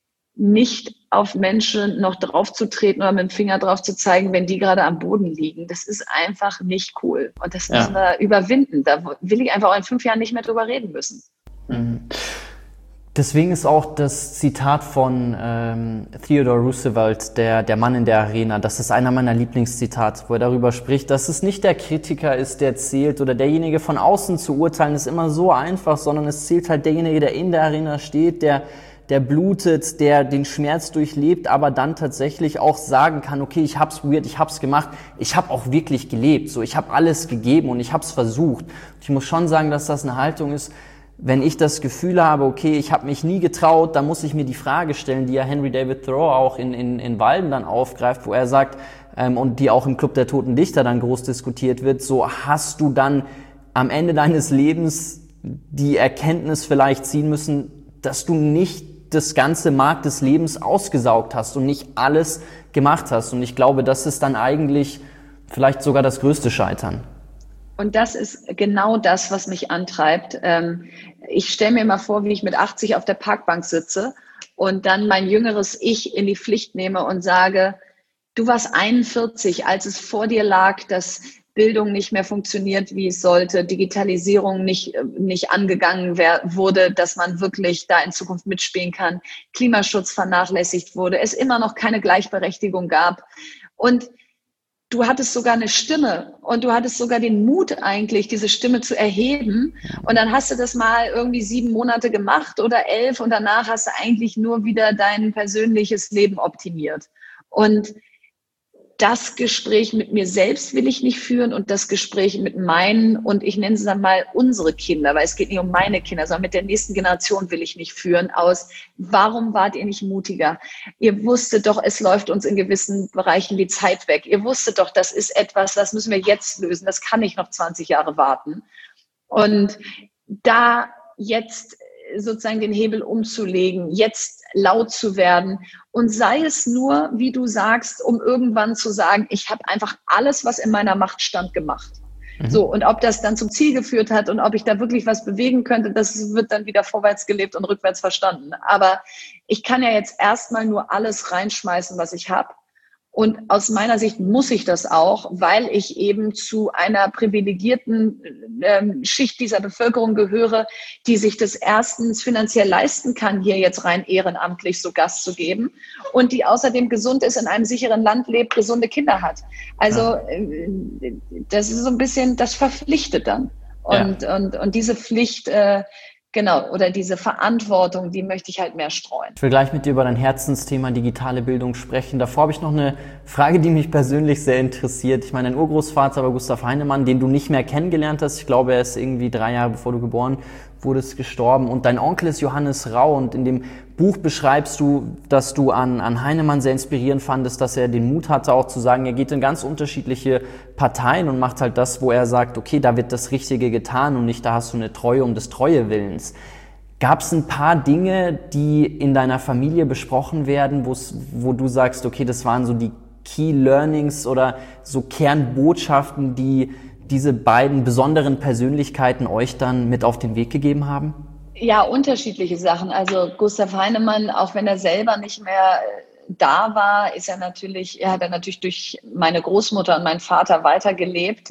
nicht auf Menschen noch draufzutreten oder mit dem Finger drauf zu zeigen, wenn die gerade am Boden liegen. Das ist einfach nicht cool. Und das müssen ja. wir überwinden. Da will ich einfach auch in fünf Jahren nicht mehr drüber reden müssen. Mhm. Deswegen ist auch das Zitat von ähm, Theodore Roosevelt, der, der Mann in der Arena, das ist einer meiner Lieblingszitate, wo er darüber spricht, dass es nicht der Kritiker ist, der zählt, oder derjenige von außen zu urteilen, ist immer so einfach, sondern es zählt halt derjenige, der in der Arena steht, der der blutet, der den Schmerz durchlebt, aber dann tatsächlich auch sagen kann, okay, ich hab's probiert, ich hab's gemacht, ich habe auch wirklich gelebt, so, ich habe alles gegeben und ich hab's versucht. Und ich muss schon sagen, dass das eine Haltung ist, wenn ich das Gefühl habe, okay, ich habe mich nie getraut, dann muss ich mir die Frage stellen, die ja Henry David Thoreau auch in, in, in Walden dann aufgreift, wo er sagt, ähm, und die auch im Club der Toten Dichter dann groß diskutiert wird, so, hast du dann am Ende deines Lebens die Erkenntnis vielleicht ziehen müssen, dass du nicht das ganze Markt des Lebens ausgesaugt hast und nicht alles gemacht hast. Und ich glaube, das ist dann eigentlich vielleicht sogar das größte Scheitern. Und das ist genau das, was mich antreibt. Ich stelle mir mal vor, wie ich mit achtzig auf der Parkbank sitze und dann mein jüngeres Ich in die Pflicht nehme und sage, du warst einundvierzig, als es vor dir lag, dass Bildung nicht mehr funktioniert, wie es sollte, Digitalisierung nicht, nicht angegangen wer- wurde, dass man wirklich da in Zukunft mitspielen kann, Klimaschutz vernachlässigt wurde, es immer noch keine Gleichberechtigung gab. Und du hattest sogar eine Stimme und du hattest sogar den Mut eigentlich, diese Stimme zu erheben. Und dann hast du das mal irgendwie sieben Monate gemacht oder elf, und danach hast du eigentlich nur wieder dein persönliches Leben optimiert. Und das Gespräch mit mir selbst will ich nicht führen und das Gespräch mit meinen und ich nenne es dann mal unsere Kinder, weil es geht nicht um meine Kinder, sondern mit der nächsten Generation will ich nicht führen aus, warum wart ihr nicht mutiger? Ihr wusstet doch, es läuft uns in gewissen Bereichen die Zeit weg. Ihr wusstet doch, das ist etwas, das müssen wir jetzt lösen, das kann nicht noch zwanzig Jahre warten. Und da jetzt sozusagen den Hebel umzulegen, jetzt laut zu werden und sei es nur, wie du sagst, um irgendwann zu sagen, ich habe einfach alles, was in meiner Macht stand, gemacht. Mhm. So, und ob das dann zum Ziel geführt hat und ob ich da wirklich was bewegen könnte, das wird dann wieder vorwärts gelebt und rückwärts verstanden. Aber ich kann ja jetzt erstmal nur alles reinschmeißen, was ich habe. Und aus meiner Sicht muss ich das auch, weil ich eben zu einer privilegierten ähm, Schicht dieser Bevölkerung gehöre, die sich das erstens finanziell leisten kann, hier jetzt rein ehrenamtlich so Gast zu geben und die außerdem gesund ist, in einem sicheren Land lebt, gesunde Kinder hat. Also äh, das ist so ein bisschen, das verpflichtet dann. Und, ja. und, und diese Pflicht, äh, genau, oder diese Verantwortung, die möchte ich halt mehr streuen. Ich will gleich mit dir über dein Herzensthema digitale Bildung sprechen. Davor habe ich noch eine Frage, die mich persönlich sehr interessiert. Ich meine, dein Urgroßvater war Gustav Heinemann, den du nicht mehr kennengelernt hast. Ich glaube, er ist irgendwie drei Jahre bevor du geboren wurdest gestorben. Und dein Onkel ist Johannes Rau. Und in dem Buch beschreibst du, dass du an, an Heinemann sehr inspirierend fandest, dass er den Mut hatte, auch zu sagen, er geht in ganz unterschiedliche Parteien und macht halt das, wo er sagt, okay, da wird das Richtige getan und nicht, da hast du eine Treue um des Treuewillens. Gab es ein paar Dinge, die in deiner Familie besprochen werden, wo du sagst, okay, das waren so die Key Learnings oder so Kernbotschaften, die diese beiden besonderen Persönlichkeiten euch dann mit auf den Weg gegeben haben? Ja, unterschiedliche Sachen. Also Gustav Heinemann, auch wenn er selber nicht mehr da war, ist er natürlich, er hat er natürlich durch meine Großmutter und meinen Vater weitergelebt,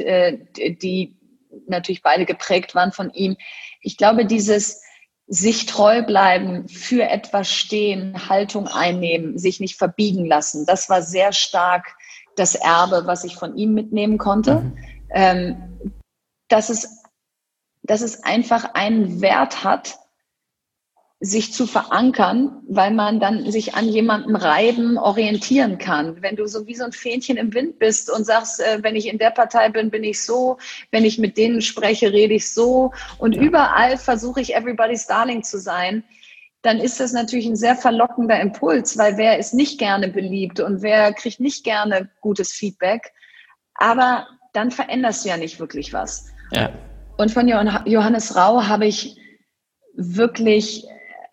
die natürlich beide geprägt waren von ihm. Ich glaube, dieses sich treu bleiben, für etwas stehen, Haltung einnehmen, sich nicht verbiegen lassen, das war sehr stark das Erbe, was ich von ihm mitnehmen konnte. Mhm. Ähm, dass es, dass es einfach einen Wert hat, sich zu verankern, weil man dann sich an jemandem reiben, orientieren kann. Wenn du so wie so ein Fähnchen im Wind bist und sagst, äh, wenn ich in der Partei bin, bin ich so, wenn ich mit denen spreche, rede ich so und ja. Überall versuche ich everybody's darling zu sein, dann ist das natürlich ein sehr verlockender Impuls, weil wer ist nicht gerne beliebt und wer kriegt nicht gerne gutes Feedback, aber dann veränderst du ja nicht wirklich was. Ja. Und von Johannes Rau habe ich wirklich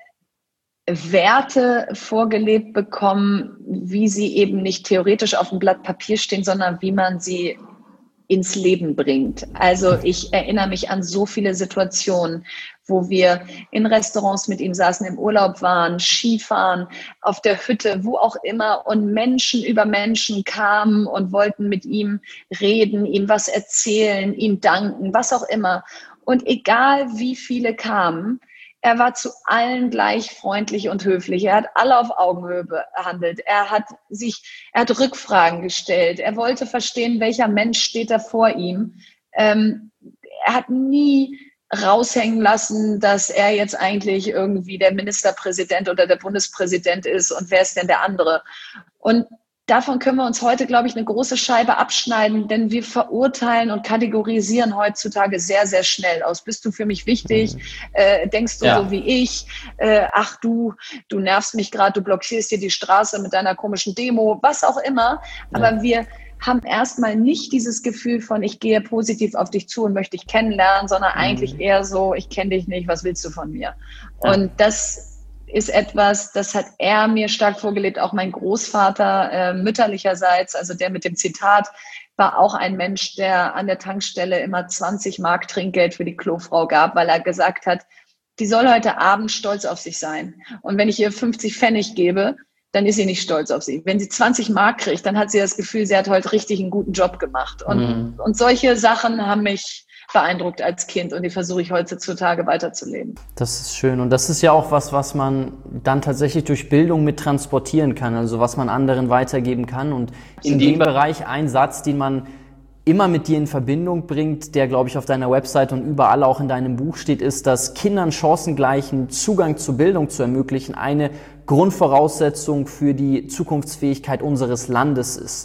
Werte vorgelebt bekommen, wie sie eben nicht theoretisch auf dem Blatt Papier stehen, sondern wie man sie ins Leben bringt. Also ich erinnere mich an so viele Situationen, wo wir in Restaurants mit ihm saßen, im Urlaub waren, Skifahren, auf der Hütte, wo auch immer und Menschen über Menschen kamen und wollten mit ihm reden, ihm was erzählen, ihm danken, was auch immer. Und egal wie viele kamen, er war zu allen gleich freundlich und höflich. Er hat alle auf Augenhöhe behandelt. Er hat sich, er hat Rückfragen gestellt. Er wollte verstehen, welcher Mensch steht da vor ihm. Ähm, er hat nie raushängen lassen, dass er jetzt eigentlich irgendwie der Ministerpräsident oder der Bundespräsident ist und wer ist denn der andere? Und davon können wir uns heute, glaube ich, eine große Scheibe abschneiden, denn wir verurteilen und kategorisieren heutzutage sehr, sehr schnell aus. Bist du für mich wichtig? Äh, denkst du ja. so wie ich? Äh, ach du, du nervst mich gerade, du blockierst dir die Straße mit deiner komischen Demo, was auch immer. Aber ja. wir haben erstmal nicht dieses Gefühl von, ich gehe positiv auf dich zu und möchte dich kennenlernen, sondern mhm. eigentlich eher so, ich kenne dich nicht, was willst du von mir? Ja. Und das ist etwas, das hat er mir stark vorgelebt, auch mein Großvater äh, mütterlicherseits, also der mit dem Zitat, war auch ein Mensch, der an der Tankstelle immer zwanzig Mark Trinkgeld für die Klofrau gab, weil er gesagt hat, die soll heute Abend stolz auf sich sein. Und wenn ich ihr fünfzig Pfennig gebe, dann ist sie nicht stolz auf sie. Wenn sie zwanzig Mark kriegt, dann hat sie das Gefühl, sie hat heute richtig einen guten Job gemacht. Und, mhm. und solche Sachen haben mich beeindruckt als Kind und die versuche ich heutzutage weiterzuleben. Das ist schön und das ist ja auch was, was man dann tatsächlich durch Bildung mit transportieren kann, also was man anderen weitergeben kann und in dem Bereich ein Satz, den man immer mit dir in Verbindung bringt, der, glaube ich, auf deiner Website und überall auch in deinem Buch steht, ist, dass Kindern chancengleichen Zugang zu Bildung zu ermöglichen eine Grundvoraussetzung für die Zukunftsfähigkeit unseres Landes ist.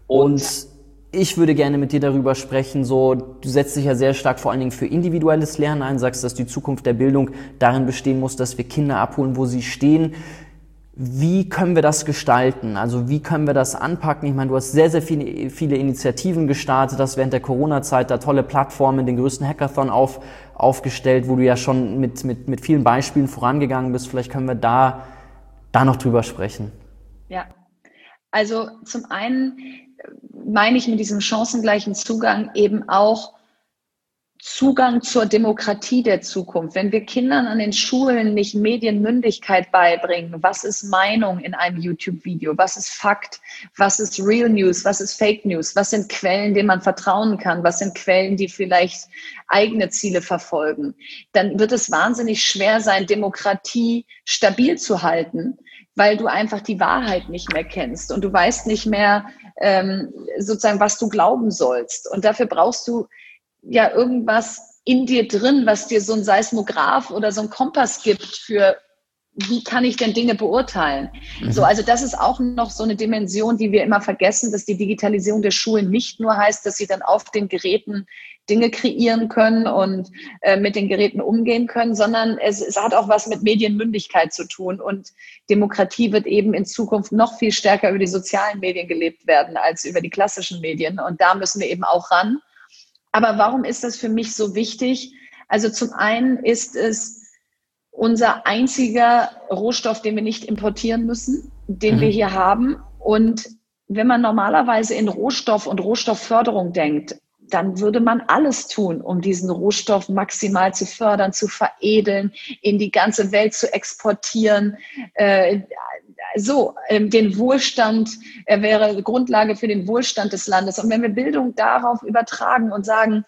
Und ich würde gerne mit dir darüber sprechen, so, du setzt dich ja sehr stark vor allen Dingen für individuelles Lernen ein, sagst, dass die Zukunft der Bildung darin bestehen muss, dass wir Kinder abholen, wo sie stehen. Wie können wir das gestalten? Also wie können wir das anpacken? Ich meine, du hast sehr, sehr viele, viele Initiativen gestartet, hast während der Corona-Zeit da tolle Plattformen, den größten Hackathon auf, aufgestellt, wo du ja schon mit, mit, mit vielen Beispielen vorangegangen bist. Vielleicht können wir da, da noch drüber sprechen. Ja, also zum einen meine ich mit diesem chancengleichen Zugang eben auch Zugang zur Demokratie der Zukunft. Wenn wir Kindern an den Schulen nicht Medienmündigkeit beibringen, was ist Meinung in einem YouTube-Video, was ist Fakt, was ist Real News, was ist Fake News, was sind Quellen, denen man vertrauen kann, was sind Quellen, die vielleicht eigene Ziele verfolgen, dann wird es wahnsinnig schwer sein, Demokratie stabil zu halten, weil du einfach die Wahrheit nicht mehr kennst und du weißt nicht mehr ähm, sozusagen, was du glauben sollst. Und dafür brauchst du ja irgendwas in dir drin, was dir so ein Seismograph oder so ein Kompass gibt für, wie kann ich denn Dinge beurteilen? Mhm. So, also das ist auch noch so eine Dimension, die wir immer vergessen, dass die Digitalisierung der Schulen nicht nur heißt, dass sie dann auf den Geräten Dinge kreieren können und äh, mit den Geräten umgehen können, sondern es, es hat auch was mit Medienmündigkeit zu tun. Und Demokratie wird eben in Zukunft noch viel stärker über die sozialen Medien gelebt werden als über die klassischen Medien. Und da müssen wir eben auch ran. Aber warum ist das für mich so wichtig? Also zum einen ist es unser einziger Rohstoff, den wir nicht importieren müssen, den mhm. wir hier haben. Und wenn man normalerweise in Rohstoff und Rohstoffförderung denkt, dann würde man alles tun, um diesen Rohstoff maximal zu fördern, zu veredeln, in die ganze Welt zu exportieren. Äh, so, ähm, den Wohlstand äh, wäre Grundlage für den Wohlstand des Landes. Und wenn wir Bildung darauf übertragen und sagen,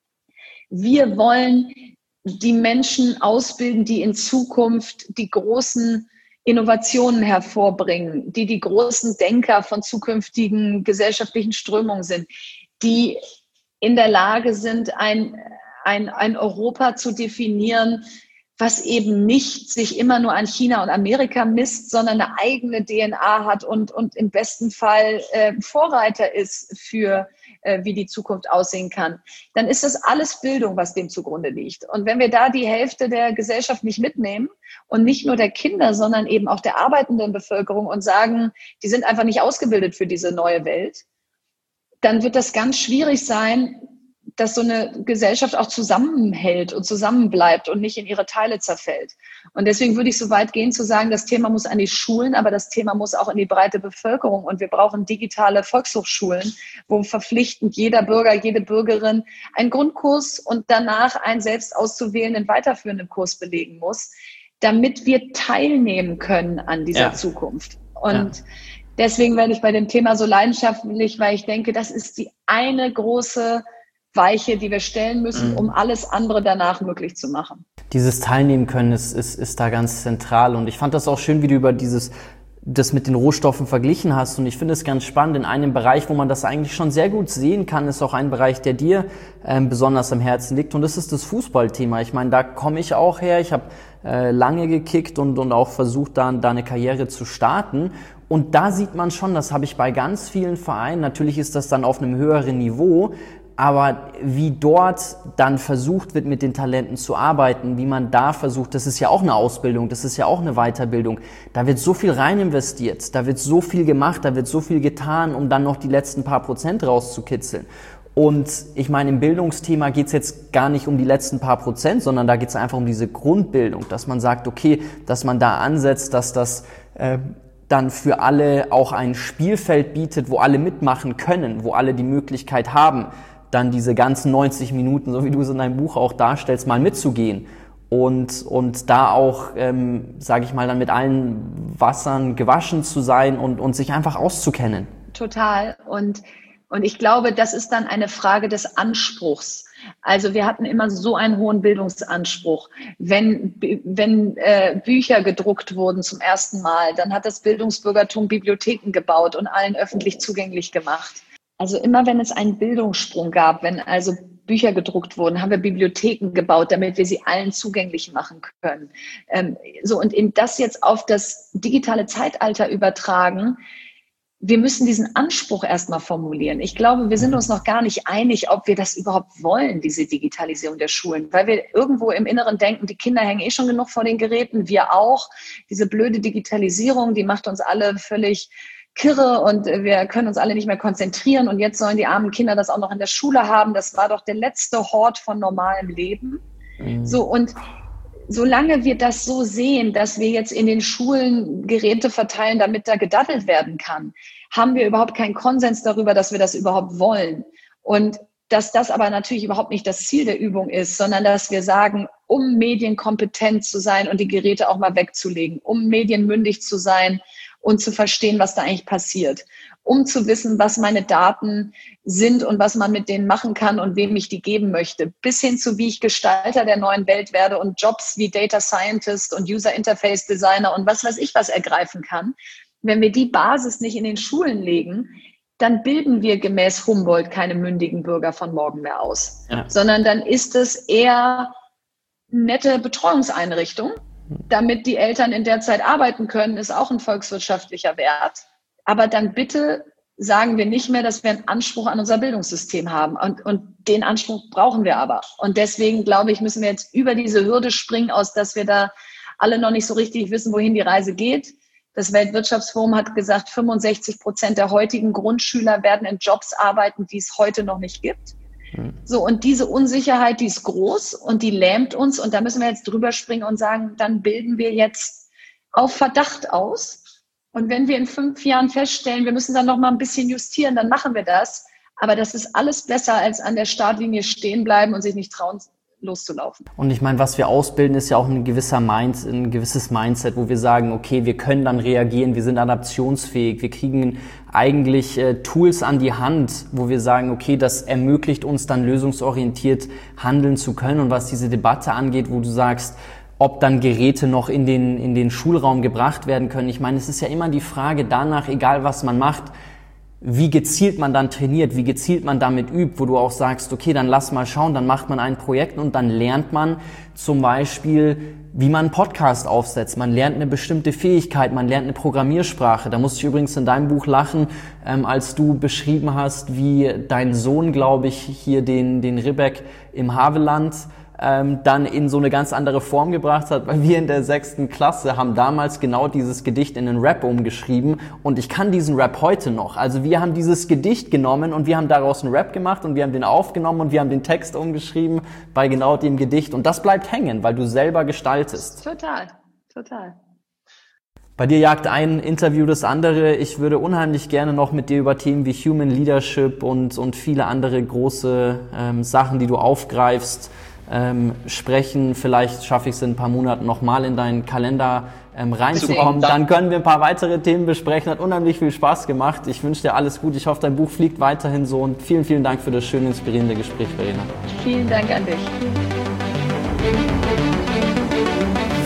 wir wollen die Menschen ausbilden, die in Zukunft die großen Innovationen hervorbringen, die die großen Denker von zukünftigen gesellschaftlichen Strömungen sind, die in der Lage sind, ein, ein, ein Europa zu definieren, was eben nicht sich immer nur an China und Amerika misst, sondern eine eigene D N A hat und, und im besten Fall äh, Vorreiter ist für, äh, wie die Zukunft aussehen kann, dann ist das alles Bildung, was dem zugrunde liegt. Und wenn wir da die Hälfte der Gesellschaft nicht mitnehmen und nicht nur der Kinder, sondern eben auch der arbeitenden Bevölkerung und sagen, die sind einfach nicht ausgebildet für diese neue Welt, dann wird das ganz schwierig sein, dass so eine Gesellschaft auch zusammenhält und zusammenbleibt und nicht in ihre Teile zerfällt. Und deswegen würde ich so weit gehen zu sagen, das Thema muss an die Schulen, aber das Thema muss auch in die breite Bevölkerung. Und wir brauchen digitale Volkshochschulen, wo verpflichtend jeder Bürger, jede Bürgerin einen Grundkurs und danach einen selbst auszuwählenden weiterführenden Kurs belegen muss, damit wir teilnehmen können an dieser ja. Zukunft. Und ja. deswegen werde ich bei dem Thema so leidenschaftlich, weil ich denke, das ist die eine große Weiche, die wir stellen müssen, um alles andere danach möglich zu machen. Dieses Teilnehmen können ist, ist, ist da ganz zentral. Und ich fand das auch schön, wie du über dieses das mit den Rohstoffen verglichen hast. Und ich finde es ganz spannend, in einem Bereich, wo man das eigentlich schon sehr gut sehen kann, ist auch ein Bereich, der dir ähm, besonders am Herzen liegt. Und das ist das Fußballthema. Ich meine, da komme ich auch her. Ich habe äh, lange gekickt und, und auch versucht, da, da eine Karriere zu starten. Und da sieht man schon, das habe ich bei ganz vielen Vereinen, natürlich ist das dann auf einem höheren Niveau, aber wie dort dann versucht wird, mit den Talenten zu arbeiten, wie man da versucht, das ist ja auch eine Ausbildung, das ist ja auch eine Weiterbildung. Da wird so viel rein investiert, da wird so viel gemacht, da wird so viel getan, um dann noch die letzten paar Prozent rauszukitzeln. Und ich meine, im Bildungsthema geht es jetzt gar nicht um die letzten paar Prozent, sondern da geht es einfach um diese Grundbildung, dass man sagt, okay, dass man da ansetzt, dass das äh, dann für alle auch ein Spielfeld bietet, wo alle mitmachen können, wo alle die Möglichkeit haben, dann diese ganzen neunzig Minuten, so wie du es in deinem Buch auch darstellst, mal mitzugehen und und da auch, ähm, sage ich mal, dann mit allen Wassern gewaschen zu sein und und sich einfach auszukennen. Total. Und und ich glaube, das ist dann eine Frage des Anspruchs. Also wir hatten immer so einen hohen Bildungsanspruch. Wenn, wenn äh, Bücher gedruckt wurden zum ersten Mal, dann hat das Bildungsbürgertum Bibliotheken gebaut und allen öffentlich zugänglich gemacht. Also immer wenn es einen Bildungssprung gab, wenn also Bücher gedruckt wurden, haben wir Bibliotheken gebaut, damit wir sie allen zugänglich machen können. Ähm, so und in das jetzt auf das digitale Zeitalter übertragen, wir müssen diesen Anspruch erstmal formulieren. Ich glaube, wir sind uns noch gar nicht einig, ob wir das überhaupt wollen, diese Digitalisierung der Schulen, weil wir irgendwo im Inneren denken, die Kinder hängen eh schon genug vor den Geräten, wir auch. Diese blöde Digitalisierung, die macht uns alle völlig kirre und wir können uns alle nicht mehr konzentrieren und jetzt sollen die armen Kinder das auch noch in der Schule haben. Das war doch der letzte Hort von normalem Leben. Mhm. So, und solange wir das so sehen, dass wir jetzt in den Schulen Geräte verteilen, damit da gedaddelt werden kann, haben wir überhaupt keinen Konsens darüber, dass wir das überhaupt wollen. Und dass das aber natürlich überhaupt nicht das Ziel der Übung ist, sondern dass wir sagen, um medienkompetent zu sein und die Geräte auch mal wegzulegen, um medienmündig zu sein und zu verstehen, was da eigentlich passiert, um zu wissen, was meine Daten sind und was man mit denen machen kann und wem ich die geben möchte, bis hin zu, wie ich Gestalter der neuen Welt werde und Jobs wie Data Scientist und User Interface Designer und was weiß ich was ergreifen kann. Wenn wir die Basis nicht in den Schulen legen, dann bilden wir gemäß Humboldt keine mündigen Bürger von morgen mehr aus, ja. sondern dann ist es eher nette Betreuungseinrichtung, damit die Eltern in der Zeit arbeiten können, ist auch ein volkswirtschaftlicher Wert. Aber dann bitte sagen wir nicht mehr, dass wir einen Anspruch an unser Bildungssystem haben. Und, und den Anspruch brauchen wir aber. Und deswegen, glaube ich, müssen wir jetzt über diese Hürde springen, aus dass wir da alle noch nicht so richtig wissen, wohin die Reise geht. Das Weltwirtschaftsforum hat gesagt, fünfundsechzig Prozent der heutigen Grundschüler werden in Jobs arbeiten, die es heute noch nicht gibt. So, und diese Unsicherheit, die ist groß und die lähmt uns. Und da müssen wir jetzt drüber springen und sagen, dann bilden wir jetzt auf Verdacht aus. Und wenn wir in fünf Jahren feststellen, wir müssen dann noch mal ein bisschen justieren, dann machen wir das. Aber das ist alles besser, als an der Startlinie stehen bleiben und sich nicht trauen, loszulaufen. Und ich meine, was wir ausbilden, ist ja auch ein gewisser Mind, ein gewisses Mindset, wo wir sagen, okay, wir können dann reagieren, wir sind adaptionsfähig, wir kriegen eigentlich äh, Tools an die Hand, wo wir sagen, okay, das ermöglicht uns dann lösungsorientiert handeln zu können. Und was diese Debatte angeht, wo du sagst, ob dann Geräte noch in den, in den Schulraum gebracht werden können. Ich meine, es ist ja immer die Frage danach, egal was man macht, wie gezielt man dann trainiert, wie gezielt man damit übt, wo du auch sagst, okay, dann lass mal schauen, dann macht man ein Projekt und dann lernt man zum Beispiel, wie man einen Podcast aufsetzt. Man lernt eine bestimmte Fähigkeit, man lernt eine Programmiersprache. Da musste ich übrigens in deinem Buch lachen, ähm, als du beschrieben hast, wie dein Sohn, glaube ich, hier den, den Ribbeck im Havelland ähm, dann in so eine ganz andere Form gebracht hat, weil wir in der sechsten Klasse haben damals genau dieses Gedicht in einen Rap umgeschrieben und ich kann diesen Rap heute noch. Also wir haben dieses Gedicht genommen und wir haben daraus einen Rap gemacht und wir haben den aufgenommen und wir haben den Text umgeschrieben bei genau dem Gedicht und das bleibt hängen, weil du selber gestaltest. Total, total. Bei dir jagt ein Interview das andere. Ich würde unheimlich gerne noch mit dir über Themen wie Human Leadership und, und viele andere große ähm, Sachen, die du aufgreifst, Ähm, sprechen. Vielleicht schaffe ich es in ein paar Monaten nochmal in deinen Kalender ähm, reinzukommen. Dann können wir ein paar weitere Themen besprechen. Hat unheimlich viel Spaß gemacht. Ich wünsche dir alles gut. Ich hoffe, dein Buch fliegt weiterhin so und vielen, vielen Dank für das schöne, inspirierende Gespräch, Verena. Vielen Dank an dich.